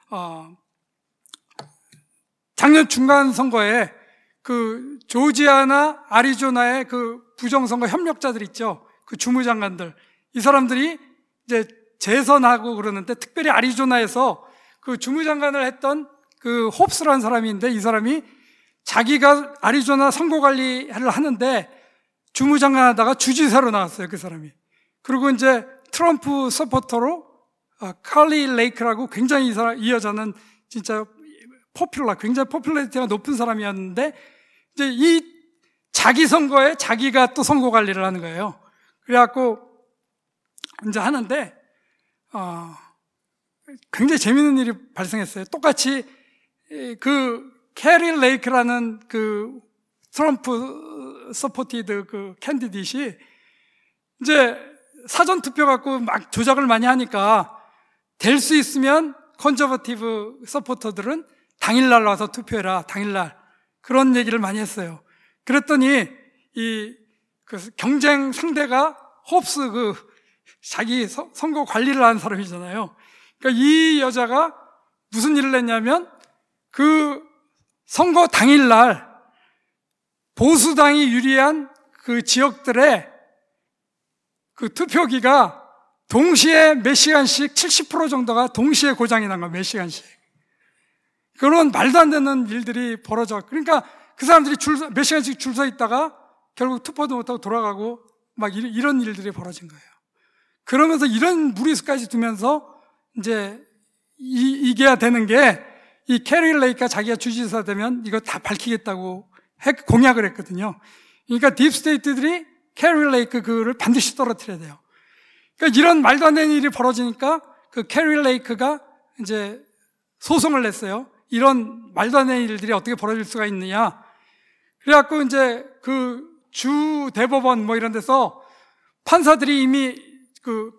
작년 중간 선거에 그 조지아나 아리조나의 그 부정선거 협력자들 있죠. 그 주무장관들. 이 사람들이 이제 재선하고 그러는데, 특별히 아리조나에서 그 주무장관을 했던 그 홉스라는 사람이 있는데, 이 사람이 자기가 아리조나 선거관리를 하는데 주무장관 하다가 주지사로 나왔어요, 그 사람이. 그리고 이제 트럼프 서포터로 칼리 레이크라고, 굉장히 이 여자는 진짜 굉장히 포퓰러리티가 높은 사람이었는데, 이제 이 자기 선거에 자기가 또 선거 관리를 하는 거예요. 그래갖고 이제 하는데 굉장히 재밌는 일이 발생했어요. 똑같이 그 캐리 레이크라는 그 트럼프 서포티드 그 캔디데이시 이제 사전 투표 갖고 막 조작을 많이 하니까, 될 수 있으면 컨저버티브 서포터들은 당일날 와서 투표해라, 당일날. 그런 얘기를 많이 했어요. 그랬더니 그 경쟁 상대가 홉스, 그 자기 선거 관리를 하는 사람이잖아요. 그러니까 이 여자가 무슨 일을 했냐면, 그 선거 당일날 보수당이 유리한 그 지역들의 그 투표기가 동시에 몇 시간씩 70% 정도가 동시에 고장이 난 거야, 몇 시간씩. 그런 말도 안 되는 일들이 벌어져. 그러니까 그 사람들이 몇 시간씩 줄 서 있다가 결국 투표도 못하고 돌아가고 막 이런 일들이 벌어진 거예요. 그러면서 이런 무리수까지 두면서 이제 이겨야 되는 게, 이 캐리 레이크가 자기가 주지사 되면 이거 다 밝히겠다고 공약을 했거든요. 그러니까 딥스테이트들이 캐리 레이크 그를 반드시 떨어뜨려야 돼요. 그러니까 이런 말도 안 되는 일이 벌어지니까 그 캐리 레이크가 이제 소송을 냈어요. 이런 말도 안 되는 일들이 어떻게 벌어질 수가 있느냐. 그래갖고 이제 그 주 대법원 뭐 이런 데서 판사들이 이미 그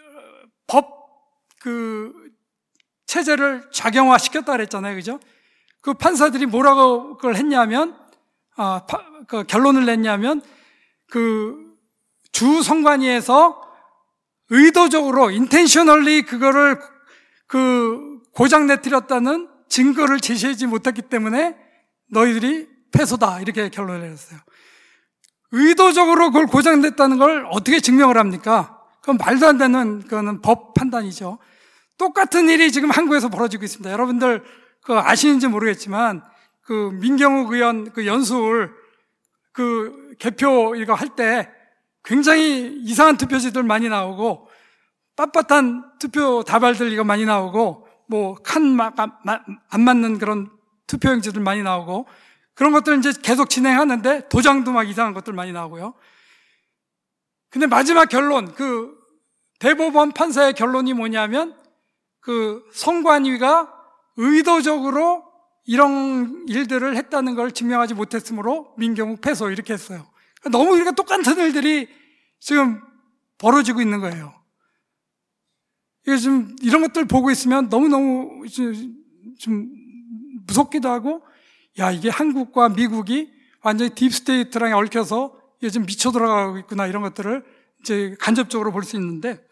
체제를 작용화 시켰다 그랬잖아요. 그죠? 그 판사들이 뭐라고 그걸 했냐면, 그 결론을 냈냐면, 그 주 선관위에서 의도적으로 intentionally 그거를 그 고장 내뜨렸다는 증거를 제시하지 못했기 때문에 너희들이 패소다, 이렇게 결론을 내렸어요. 의도적으로 그걸 고장 냈다는 걸 어떻게 증명을 합니까? 그건 말도 안 되는, 그거는 법 판단이죠. 똑같은 일이 지금 한국에서 벌어지고 있습니다. 여러분들 그 아시는지 모르겠지만, 그 민경욱 의원 그 연수울 그 개표 이거 할 때 굉장히 이상한 투표지들 많이 나오고, 빳빳한 투표 다발들 이거 많이 나오고, 뭐 칸 안 맞는 그런 투표용지들 많이 나오고, 그런 것들 이제 계속 진행하는데 도장도 막 이상한 것들 많이 나오고요. 근데 마지막 결론, 그 대법원 판사의 결론이 뭐냐면, 그 선관위가 의도적으로 이런 일들을 했다는 걸 증명하지 못했으므로 민경욱 패소, 이렇게 했어요. 너무 이렇게 똑같은 일들이 지금 벌어지고 있는 거예요. 이게 좀 이런 것들 보고 있으면 너무너무 좀 무섭기도 하고, 야, 이게 한국과 미국이 완전히 딥스테이트랑 얽혀서 이게 좀 미쳐 들어가고 있구나, 이런 것들을 이제 간접적으로 볼 수 있는데,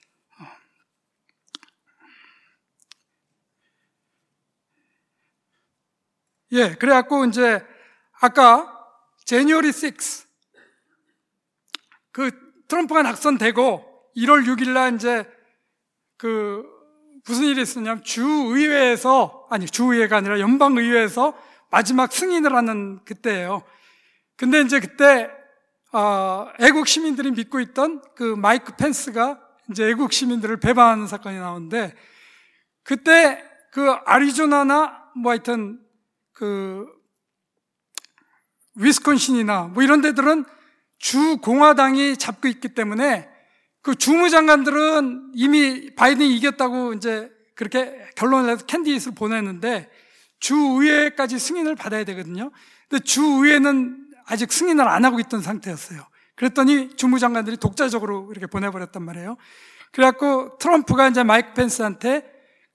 예, 그래갖고 이제 아까 January 6, 그 트럼프가 낙선되고 1월 6일날 이제 그 무슨 일이 있었냐면, 주의회가 아니라 연방의회에서 마지막 승인을 하는 그때예요. 근데 이제 그때 애국 시민들이 믿고 있던 그 마이크 펜스가 이제 애국 시민들을 배반하는 사건이 나오는데, 그때 그 아리조나나 뭐 하여튼 그 위스콘신이나 뭐 이런 데들은 주 공화당이 잡고 있기 때문에 그 주무장관들은 이미 바이든이 이겼다고 이제 그렇게 결론을 내서 캔디데이트를 보냈는데, 주의회까지 승인을 받아야 되거든요. 근데 주의회는 아직 승인을 안 하고 있던 상태였어요. 그랬더니 주무장관들이 독자적으로 이렇게 보내버렸단 말이에요. 그래갖고 트럼프가 이제 마이크 펜스한테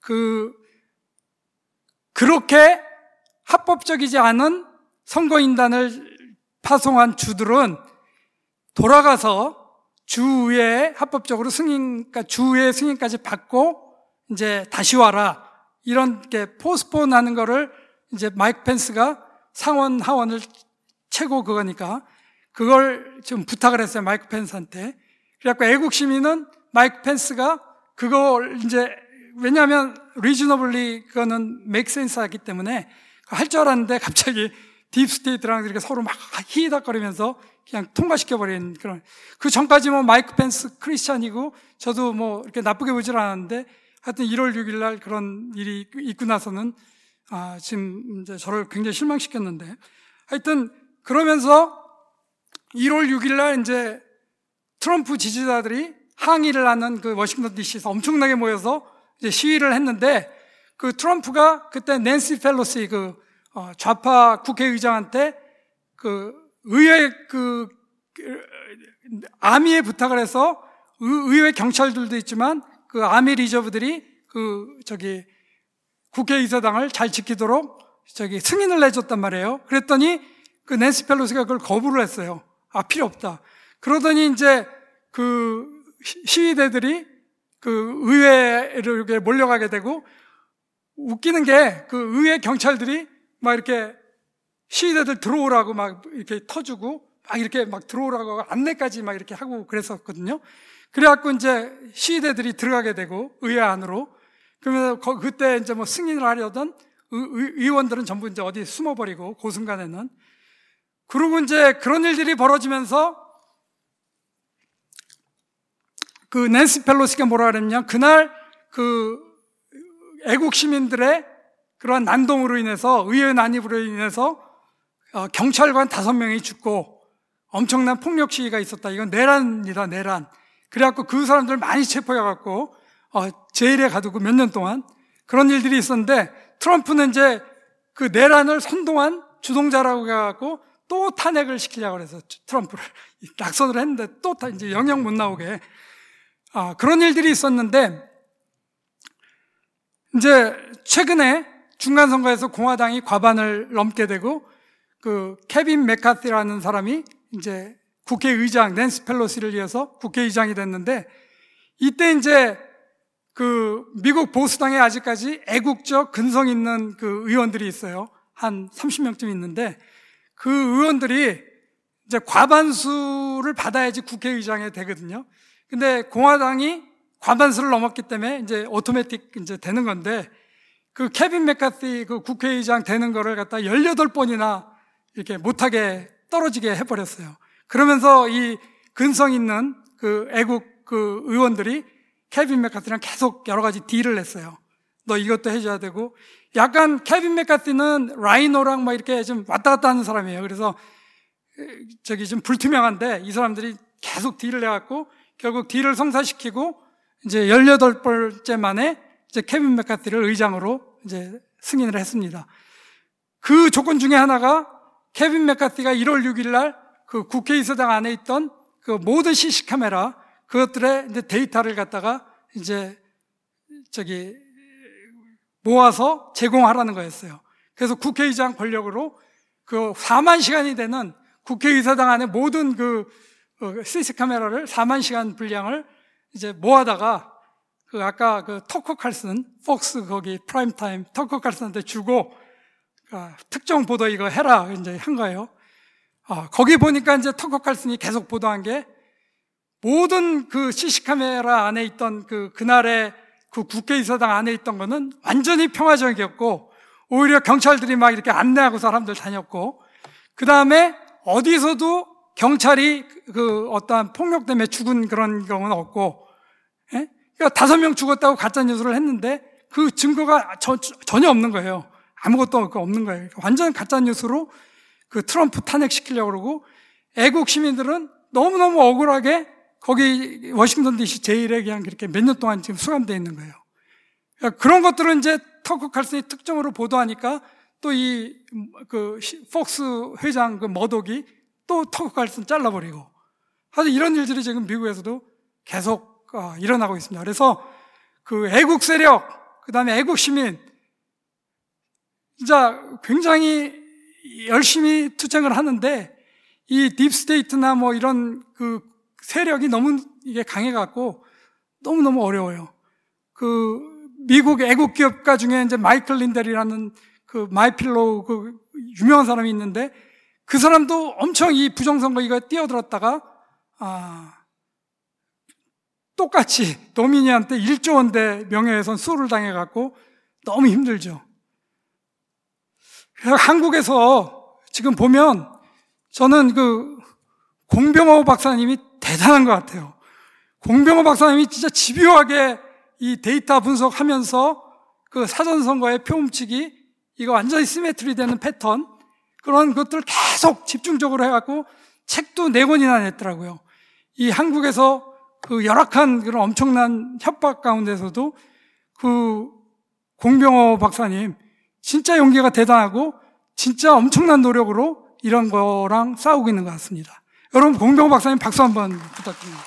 그렇게 합법적이지 않은 선거인단을 파송한 주들은 돌아가서 주의회 합법적으로 그러니까 주의회 승인까지 받고 이제 다시 와라. 이런 게 포스폰 하는 거를 이제 마이크 펜스가 상원 하원을 최고 그거니까 그걸 좀 부탁을 했어요. 마이크 펜스한테. 그래갖고 애국 시민은 마이크 펜스가 그걸 이제 왜냐하면 리즈너블리 그거는 make sense 하기 때문에 할 줄 알았는데 갑자기 딥스테이트랑 이렇게 서로 막 히히닥거리면서 그냥 통과시켜버린 그런. 그 전까지 뭐 마이크 펜스 크리스찬이고 저도 뭐 이렇게 나쁘게 보질 않았는데 하여튼 1월 6일 날 그런 일이 있고 나서는 지금 이제 저를 굉장히 실망시켰는데 하여튼 그러면서 1월 6일 날 이제 트럼프 지지자들이 항의를 하는 그 워싱턴 DC에서 엄청나게 모여서 이제 시위를 했는데 그 트럼프가 그때 낸시 펠로시 좌파 국회의장한테 의회 아미에 부탁을 해서 의회 경찰들도 있지만 그 아미 리저브들이 국회의사당을 잘 지키도록 승인을 내줬단 말이에요. 그랬더니 그 낸시 펠로시가 그걸 거부를 했어요. 필요 없다. 그러더니 이제 시위대들이 의회로 이렇게 몰려가게 되고 웃기는 게 의회 경찰들이 막 이렇게 시위대들 들어오라고 막 이렇게 터주고 막 이렇게 막 들어오라고 안내까지 막 이렇게 하고 그랬었거든요. 그래갖고 이제 시위대들이 들어가게 되고 의회 안으로 그러면 그때 이제 뭐 승인을 하려던 의원들은 전부 이제 어디 숨어버리고 그 순간에는 그리고 이제 그런 일들이 벌어지면서 그 낸시 펠로시가 뭐라 그랬냐 그날 애국 시민들의 그러한 난동으로 인해서 의회 난입으로 인해서 경찰관 5명이 죽고 엄청난 폭력 시위가 있었다. 이건 내란이다, 내란. 그래갖고 그 사람들 많이 체포해갖고 제일에 가두고 몇 년 동안 그런 일들이 있었는데 트럼프는 이제 그 내란을 선동한 주동자라고 해갖고 또 탄핵을 시키려고 해서 트럼프를 낙선을 했는데 또 이제 영영 못 나오게 그런 일들이 있었는데 이제 최근에 중간선거에서 공화당이 과반을 넘게 되고 그 케빈 맥카티라는 사람이 이제 국회의장 낸시 펠로시를 이어서 국회의장이 됐는데 이때 이제 미국 보수당에 아직까지 애국적 근성 있는 의원들이 있어요. 한 30명쯤 있는데 그 의원들이 이제 과반수를 받아야지 국회의장이 되거든요. 근데 공화당이 과반수를 넘었기 때문에 이제 오토매틱 이제 되는 건데 케빈 맥카티 국회의장 되는 거를 갖다 18번이나 이렇게 못하게 떨어지게 해버렸어요. 그러면서 이 근성 있는 애국 의원들이 케빈 맥카티랑 계속 여러 가지 딜을 했어요. 너 이것도 해줘야 되고 약간 케빈 맥카티는 라이노랑 막 이렇게 좀 왔다 갔다 하는 사람이에요. 그래서 좀 불투명한데 이 사람들이 계속 딜을 해갖고 결국 딜을 성사시키고 이제 18번째 만에 이제 케빈 맥카티를 의장으로 이제 승인을 했습니다. 그 조건 중에 하나가 케빈 맥카티가 1월 6일 날 국회의사당 안에 있던 모든 CC 카메라 그것들의 이제 데이터를 갖다가 이제 모아서 제공하라는 거였어요. 그래서 국회의장 권력으로 4만 시간이 되는 국회의사당 안에 모든 CC 카메라를 4만 시간 분량을 이제 모아다가 아까 터커 칼슨, 폭스 거기 프라임타임 터커 칼슨한테 주고 특정 보도 이거 해라 이제 한 거예요. 거기 보니까 이제 터커 칼슨이 계속 보도한 게 모든 CC 카메라 안에 있던 그날의 국회의사당 안에 있던 거는 완전히 평화적이었고 오히려 경찰들이 막 이렇게 안내하고 사람들 다녔고 그 다음에 어디서도 경찰이 어떠한 폭력 때문에 죽은 그런 경우는 없고, 예? 그러니까 5명 죽었다고 가짜뉴스를 했는데 그 증거가 전혀 없는 거예요. 아무것도 없는 거예요. 완전 가짜뉴스로 트럼프 탄핵시키려고 그러고 애국 시민들은 너무너무 억울하게 거기 워싱턴 DC 제일에 그냥 이렇게 몇 년 동안 지금 수감되어 있는 거예요. 그러니까 그런 것들은 이제 터커 칼슨이 특정으로 보도하니까 또 폭스 회장 머독이 또 터커 칼슨 잘라버리고, 하여튼 이런 일들이 지금 미국에서도 계속 일어나고 있습니다. 그래서 애국 세력, 그 다음에 애국 시민, 진짜 굉장히 열심히 투쟁을 하는데, 이 딥스테이트나 이런 세력이 너무 이게 강해갖고 너무너무 어려워요. 미국 애국 기업가 중에 이제 마이클 린델이라는 마이필로우 유명한 사람이 있는데, 그 사람도 엄청 이 부정선거 이거 뛰어들었다가, 똑같이 도미니한테 1조 원대 명예훼손 수를 당해갖고 너무 힘들죠. 그래서 한국에서 지금 보면 저는 공병호 박사님이 대단한 것 같아요. 공병호 박사님이 진짜 집요하게 이 데이터 분석하면서 사전선거의 표 훔치기, 이거 완전히 시메트리 되는 패턴, 그런 것들을 계속 집중적으로 해갖고 책도 4권이나 냈더라고요. 이 한국에서 열악한 그런 엄청난 협박 가운데서도 공병호 박사님 진짜 용기가 대단하고 진짜 엄청난 노력으로 이런 거랑 싸우고 있는 것 같습니다. 여러분, 공병호 박사님 박수 한번 부탁드립니다.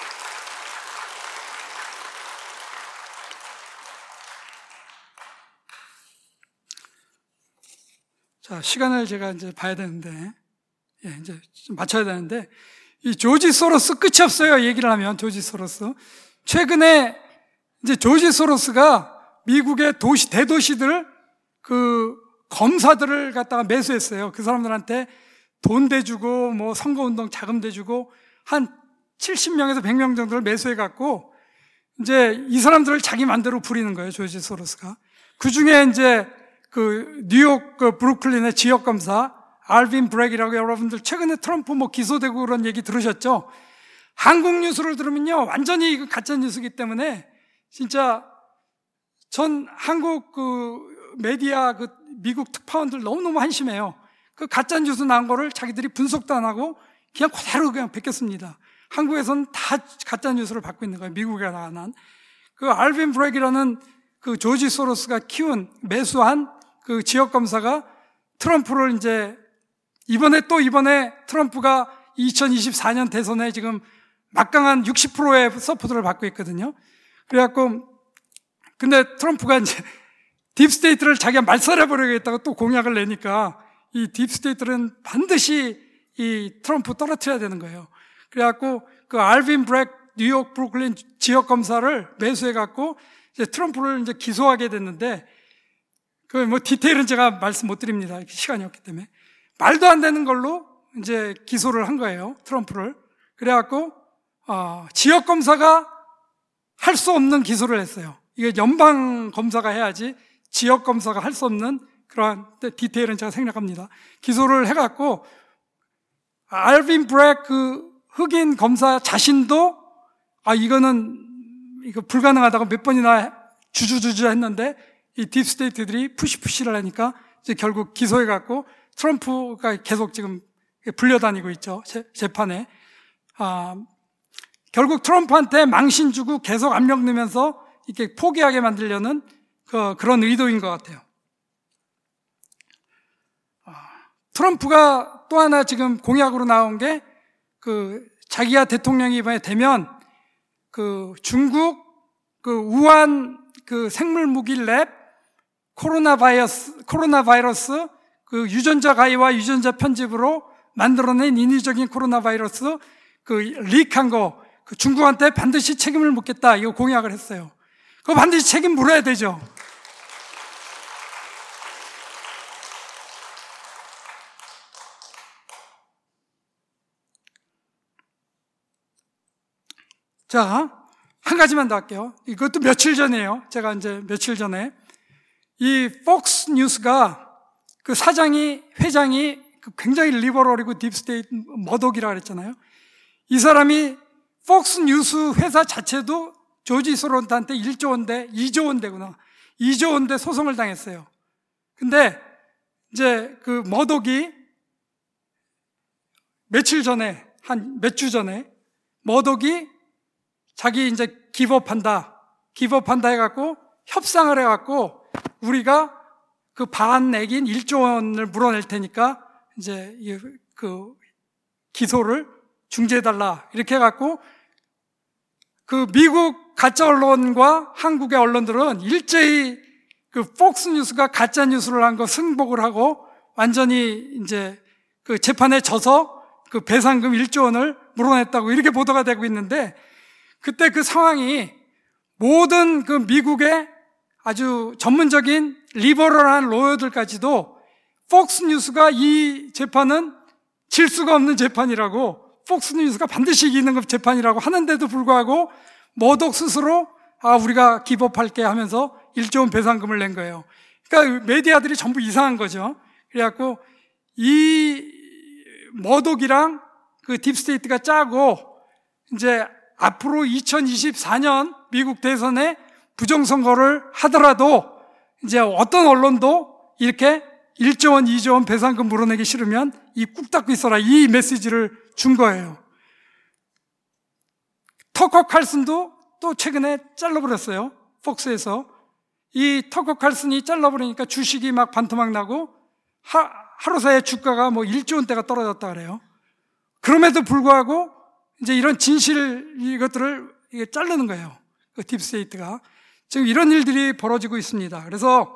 자, 시간을 제가 이제 봐야 되는데, 이제 좀 맞춰야 되는데, 이 조지 소로스 끝이 없어요. 얘기를 하면 조지 소로스. 최근에 이제 조지 소로스가 미국의 대도시들 검사들을 갖다가 매수했어요. 그 사람들한테 돈 대주고 선거운동 자금 대주고 한 70명에서 100명 정도를 매수해갖고 이제 이 사람들을 자기 맘대로 부리는 거예요. 조지 소로스가. 그 중에 이제 뉴욕 브루클린의 지역검사 알빈 브렉이라고, 여러분들 최근에 트럼프 기소되고 그런 얘기 들으셨죠? 한국 뉴스를 들으면요, 완전히 이거 가짜 뉴스이기 때문에 진짜 전 한국 메디아 미국 특파원들 너무너무 한심해요. 가짜 뉴스 나온 거를 자기들이 분석도 안 하고 그냥 그대로 그냥 베꼈습니다. 한국에서는 다 가짜 뉴스를 받고 있는 거예요. 미국에 나간 알빈 브렉이라는 조지 소로스가 매수한 지역 검사가 트럼프를 이제 이번에 트럼프가 2024년 대선에 지금 막강한 60%의 서포트를 받고 있거든요. 그래갖고, 근데 트럼프가 이제 딥스테이트를 자기가 말살해버리겠다고 또 공약을 내니까 이 딥스테이트는 반드시 이 트럼프 떨어뜨려야 되는 거예요. 그래갖고 알빈 브렉 뉴욕 브루클린 지역 검사를 매수해갖고 이제 트럼프를 이제 기소하게 됐는데, 디테일은 제가 말씀 못 드립니다. 시간이 없기 때문에. 말도 안 되는 걸로 이제 기소를 한 거예요. 트럼프를. 그래갖고, 지역 검사가 할 수 없는 기소를 했어요. 이게 연방 검사가 해야지 지역 검사가 할 수 없는 그러한 디테일은 제가 생략합니다. 기소를 해갖고, 알빈 브렉 흑인 검사 자신도, 이거 불가능하다고 몇 번이나 주저주저 했는데, 이 딥스테이트들이 푸시를 하니까 이제 결국 기소해갖고 트럼프가 계속 지금 불려다니고 있죠. 재판에. 결국 트럼프한테 망신 주고 계속 압력 넣으면서 이렇게 포기하게 만들려는 그런 의도인 것 같아요. 트럼프가 또 하나 지금 공약으로 나온 게 자기가 대통령이 이번에 되면 중국 우한 생물무기 랩 코로나 바이러스 유전자 가위와 유전자 편집으로 만들어낸 인위적인 코로나 바이러스 리크한 거 중국한테 반드시 책임을 묻겠다, 이거 공약을 했어요. 그거 반드시 책임 물어야 되죠. 자, 한 가지만 더 할게요. 이것도 며칠 전이에요. 제가 이제 며칠 전에 이 폭스 뉴스가 회장이 굉장히 리버럴이고 딥스테이트 머독이라고 그랬잖아요. 이 사람이 폭스 뉴스 회사 자체도 조지 소로스한테 1조 원대, 2조 원대구나. 2조 원대 소송을 당했어요. 근데 이제 머독이 몇 주 전에 머독이 자기 이제 기법한다 해갖고 협상을 해갖고 우리가 그 반액인 1조 원을 물어낼 테니까 이제 그 기소를 중지해달라 이렇게 해갖고 그 미국 가짜 언론과 한국의 언론들은 일제히 그 폭스뉴스가 가짜 뉴스를 한 거 승복을 하고 완전히 이제 그 재판에 져서 그 배상금 1조 원을 물어냈다고 이렇게 보도가 되고 있는데, 그때 그 상황이 모든 그 미국의 아주 전문적인 리버럴한 로여들까지도 폭스뉴스가 이 재판은 질 수가 없는 재판이라고, 폭스뉴스가 반드시 이기는 재판이라고 하는데도 불구하고 머독 스스로 우리가 기법할게 하면서 1조 원 배상금을 낸 거예요. 그러니까 메디아들이 전부 이상한 거죠. 그래갖고 이 머독이랑 그 딥스테이트가 짜고 이제 앞으로 2024년 미국 대선에 부정선거를 하더라도 이제 어떤 언론도 이렇게 1조 원, 2조 원 배상금 물어내기 싫으면 입 꾹 닫고 있어라, 이 메시지를 준 거예요. 터커 칼슨도 또 최근에 잘라버렸어요. 폭스에서. 이 터커 칼슨이 잘라버리니까 주식이 막 반토막 나고 하루 사이에 주가가 뭐 1조 원대가 떨어졌다 그래요. 그럼에도 불구하고 이제 이런 진실 이것들을 이게 자르는 거예요. 그 딥스테이트가. 지금 이런 일들이 벌어지고 있습니다. 그래서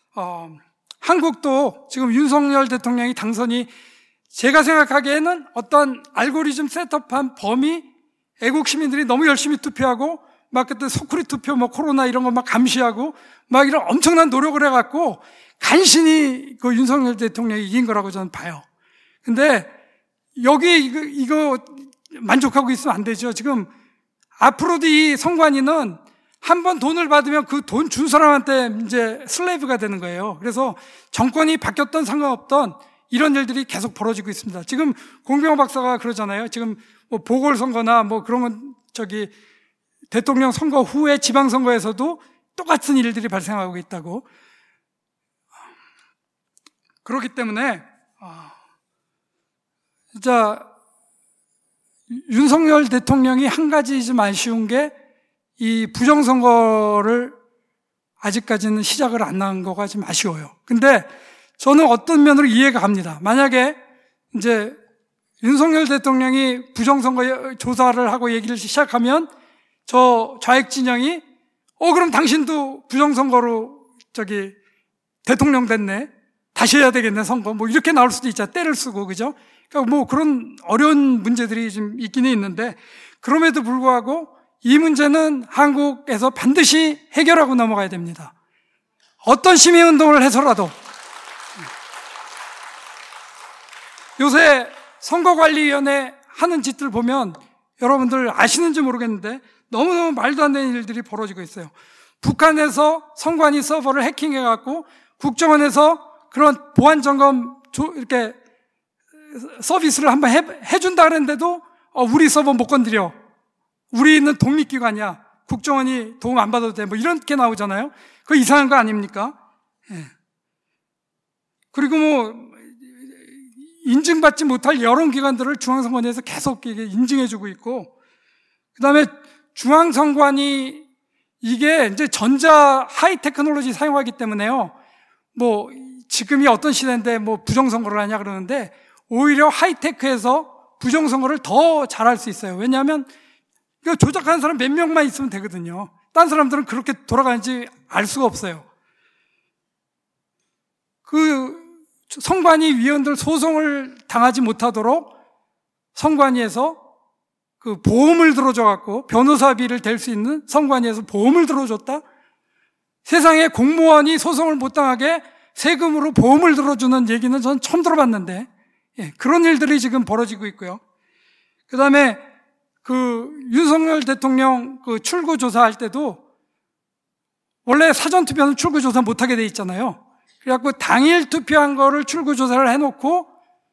한국도 지금 윤석열 대통령이 당선이, 제가 생각하기에는 어떤 알고리즘 셋업한 범위, 애국 시민들이 너무 열심히 투표하고 막 그때 소쿠리 투표 뭐 코로나 이런 거 막 감시하고 막 이런 엄청난 노력을 해갖고 간신히 그 윤석열 대통령이 이긴 거라고 저는 봐요. 근데 여기 이거 만족하고 있으면 안 되죠. 지금 앞으로도 이 선관위는 한 번 돈을 받으면 그 돈 준 사람한테 이제 슬레이브가 되는 거예요. 그래서 정권이 바뀌었던 상관없던 이런 일들이 계속 벌어지고 있습니다. 지금 공병호 박사가 그러잖아요. 지금 뭐 보궐선거나 뭐 그런 건 대통령 선거 후에 지방선거에서도 똑같은 일들이 발생하고 있다고. 그렇기 때문에 진짜 윤석열 대통령이 한 가지 좀 아쉬운 게 이 부정선거를 아직까지는 시작을 안 한 거가 좀 아쉬워요. 근데 저는 어떤 면으로 이해가 갑니다. 만약에 이제 윤석열 대통령이 부정선거 조사를 하고 얘기를 시작하면 저 좌익 진영이 그럼 당신도 부정선거로 대통령 됐네, 다시 해야 되겠네 선거, 뭐 이렇게 나올 수도 있잖아. 때를 쓰고, 그죠? 그러니까 뭐 그런 어려운 문제들이 좀 있기는 있는데, 그럼에도 불구하고 이 문제는 한국에서 반드시 해결하고 넘어가야 됩니다. 어떤 시민운동을 해서라도. 요새 선거관리위원회 하는 짓들 보면 여러분들 아시는지 모르겠는데 너무너무 말도 안 되는 일들이 벌어지고 있어요. 북한에서 선관위 서버를 해킹해갖고 국정원에서 그런 보안점검 이렇게 서비스를 한번 해준다 그랬는데도 우리 서버 못 건드려, 우리는 독립기관이야, 국정원이 도움 안 받아도 돼, 뭐 이렇게 나오잖아요. 그거 이상한 거 아닙니까? 예. 그리고 뭐 인증받지 못할 여론기관들을 중앙선관위에서 계속 인증해주고 있고, 그 다음에 중앙선관위 이게 이제 전자 하이 테크놀로지 사용하기 때문에요. 뭐 지금이 어떤 시대인데 뭐 부정선거를 하냐 그러는데 오히려 하이테크해서 부정선거를 더 잘할 수 있어요. 왜냐하면 이거 조작하는 사람 몇 명만 있으면 되거든요. 딴 사람들은 그렇게 돌아가는지 알 수가 없어요. 그 선관위 위원들 소송을 당하지 못하도록 선관위에서 그 보험을 들어줘갖고 변호사비를 댈 수 있는 선관위에서 보험을 들어줬다? 세상에 공무원이 소송을 못 당하게 세금으로 보험을 들어주는 얘기는 전 처음 들어봤는데, 그런 일들이 지금 벌어지고 있고요. 그 다음에 그 윤석열 대통령 그 출구조사할 때도 원래 사전투표는 출구조사 못하게 돼 있잖아요. 그래갖고 당일 투표한 거를 출구조사를 해놓고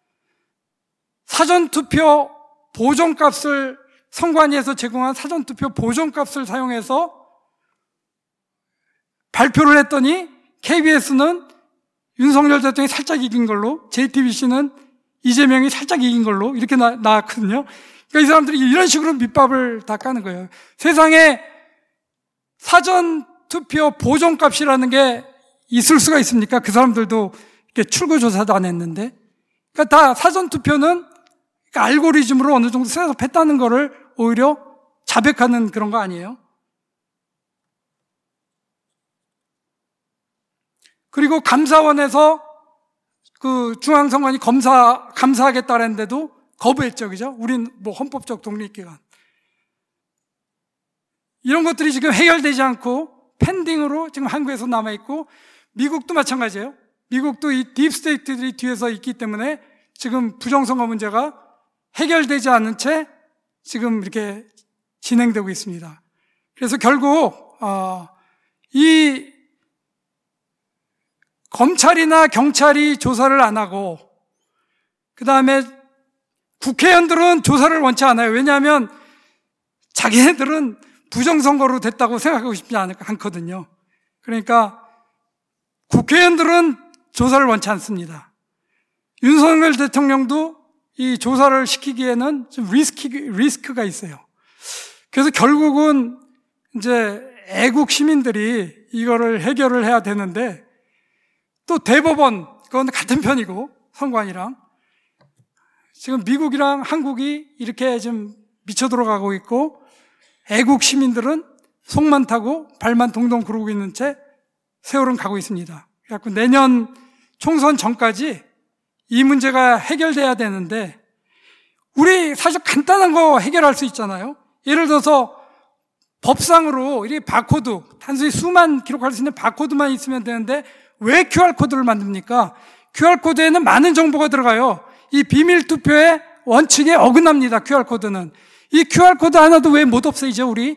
사전투표 보존값을 선관위에서 제공한 사전투표 보존값을 사용해서 발표를 했더니 KBS는 윤석열 대통령이 살짝 이긴 걸로, JTBC는 이재명이 살짝 이긴 걸로 이렇게 나왔거든요. 그러니까 이 사람들이 이런 식으로 밑밥을 다 까는 거예요. 세상에 사전투표 보존값이라는 게 있을 수가 있습니까? 그 사람들도 이렇게 출구조사도 안 했는데. 그러니까 다 사전투표는 알고리즘으로 어느 정도 셋업했다는 거를 오히려 자백하는 그런 거 아니에요? 그리고 감사원에서 그 중앙선관위 감사하겠다는데도 거부했죠, 그죠? 우린 뭐 헌법적 독립기관. 이런 것들이 지금 해결되지 않고 펜딩으로 지금 한국에서 남아있고, 미국도 마찬가지예요. 미국도 이 딥스테이트들이 뒤에서 있기 때문에 지금 부정선거 문제가 해결되지 않은 채 지금 이렇게 진행되고 있습니다. 그래서 결국 이 검찰이나 경찰이 조사를 안 하고, 그 다음에 국회의원들은 조사를 원치 않아요. 왜냐하면 자기네들은 부정선거로 됐다고 생각하고 싶지 않거든요. 그러니까 국회의원들은 조사를 원치 않습니다. 윤석열 대통령도 이 조사를 시키기에는 좀 리스크가 있어요. 그래서 결국은 이제 애국 시민들이 이거를 해결을 해야 되는데, 또 대법원, 그건 같은 편이고, 선관위랑. 지금 미국이랑 한국이 이렇게 좀 미쳐 들어가고 있고, 애국 시민들은 속만 타고 발만 동동 구르고 있는 채 세월은 가고 있습니다. 그래서 내년 총선 전까지 이 문제가 해결돼야 되는데, 우리 사실 간단한 거 해결할 수 있잖아요. 예를 들어서 법상으로 이 바코드, 단순히 수만 기록할 수 있는 바코드만 있으면 되는데 왜 QR코드를 만듭니까? QR코드에는 많은 정보가 들어가요. 이 비밀투표의 원칙에 어긋납니다, QR코드는. 이 QR코드 하나도 왜 못 없애죠, 우리?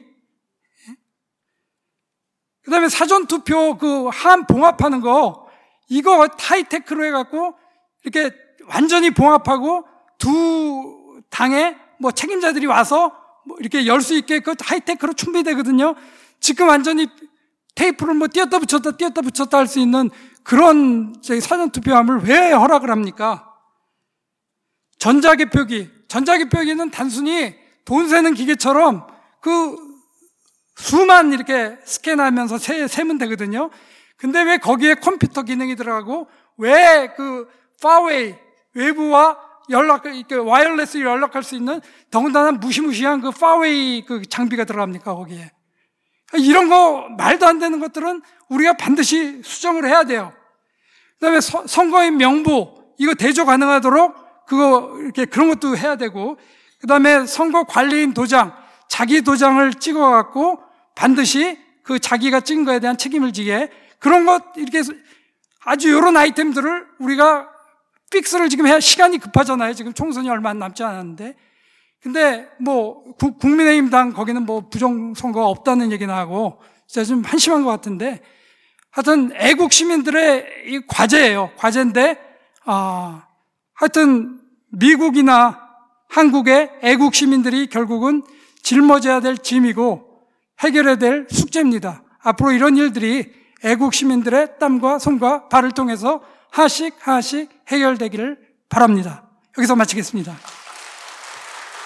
그 다음에 사전투표 그 함 봉합하는 거, 이거 하이테크로 해갖고 이렇게 완전히 봉합하고 두 당의 뭐 책임자들이 와서 뭐 이렇게 열 수 있게 그 하이테크로 준비되거든요. 지금 완전히 테이프를 뭐 띄었다 붙였다 할 수 있는 그런 사전투표함을 왜 허락을 합니까? 전자개표기는 단순히 돈 세는 기계처럼 그 수만 이렇게 스캔하면서 세면 되거든요. 근데 왜 거기에 컴퓨터 기능이 들어가고, 왜 그 파웨이, 외부와 와이어레스로 연락할 수 있는 더군다나 무시무시한 그 파웨이 그 장비가 들어갑니까, 거기에? 이런 거, 말도 안 되는 것들은 우리가 반드시 수정을 해야 돼요. 그 다음에 선거인 명부, 이거 대조 가능하도록 그런 것도 해야 되고, 그 다음에 선거 관리인 도장, 자기 도장을 찍어갖고 반드시 그 자기가 찍은 거에 대한 책임을 지게, 그런 것, 이렇게 아주 요런 아이템들을 우리가 픽스를 지금 해야 시간이 급하잖아요. 지금 총선이 얼마 남지 않았는데. 근데 뭐, 국민의힘당 거기는 뭐 부정선거가 없다는 얘기나 하고, 진짜 좀 한심한 것 같은데, 하여튼 애국 시민들의 이 과제예요. 과제인데, 하여튼 미국이나 한국의 애국 시민들이 결국은 짊어져야 될 짐이고 해결해야 될 숙제입니다. 앞으로 이런 일들이 애국 시민들의 땀과 손과 발을 통해서 하나씩 해결되기를 바랍니다. 여기서 마치겠습니다.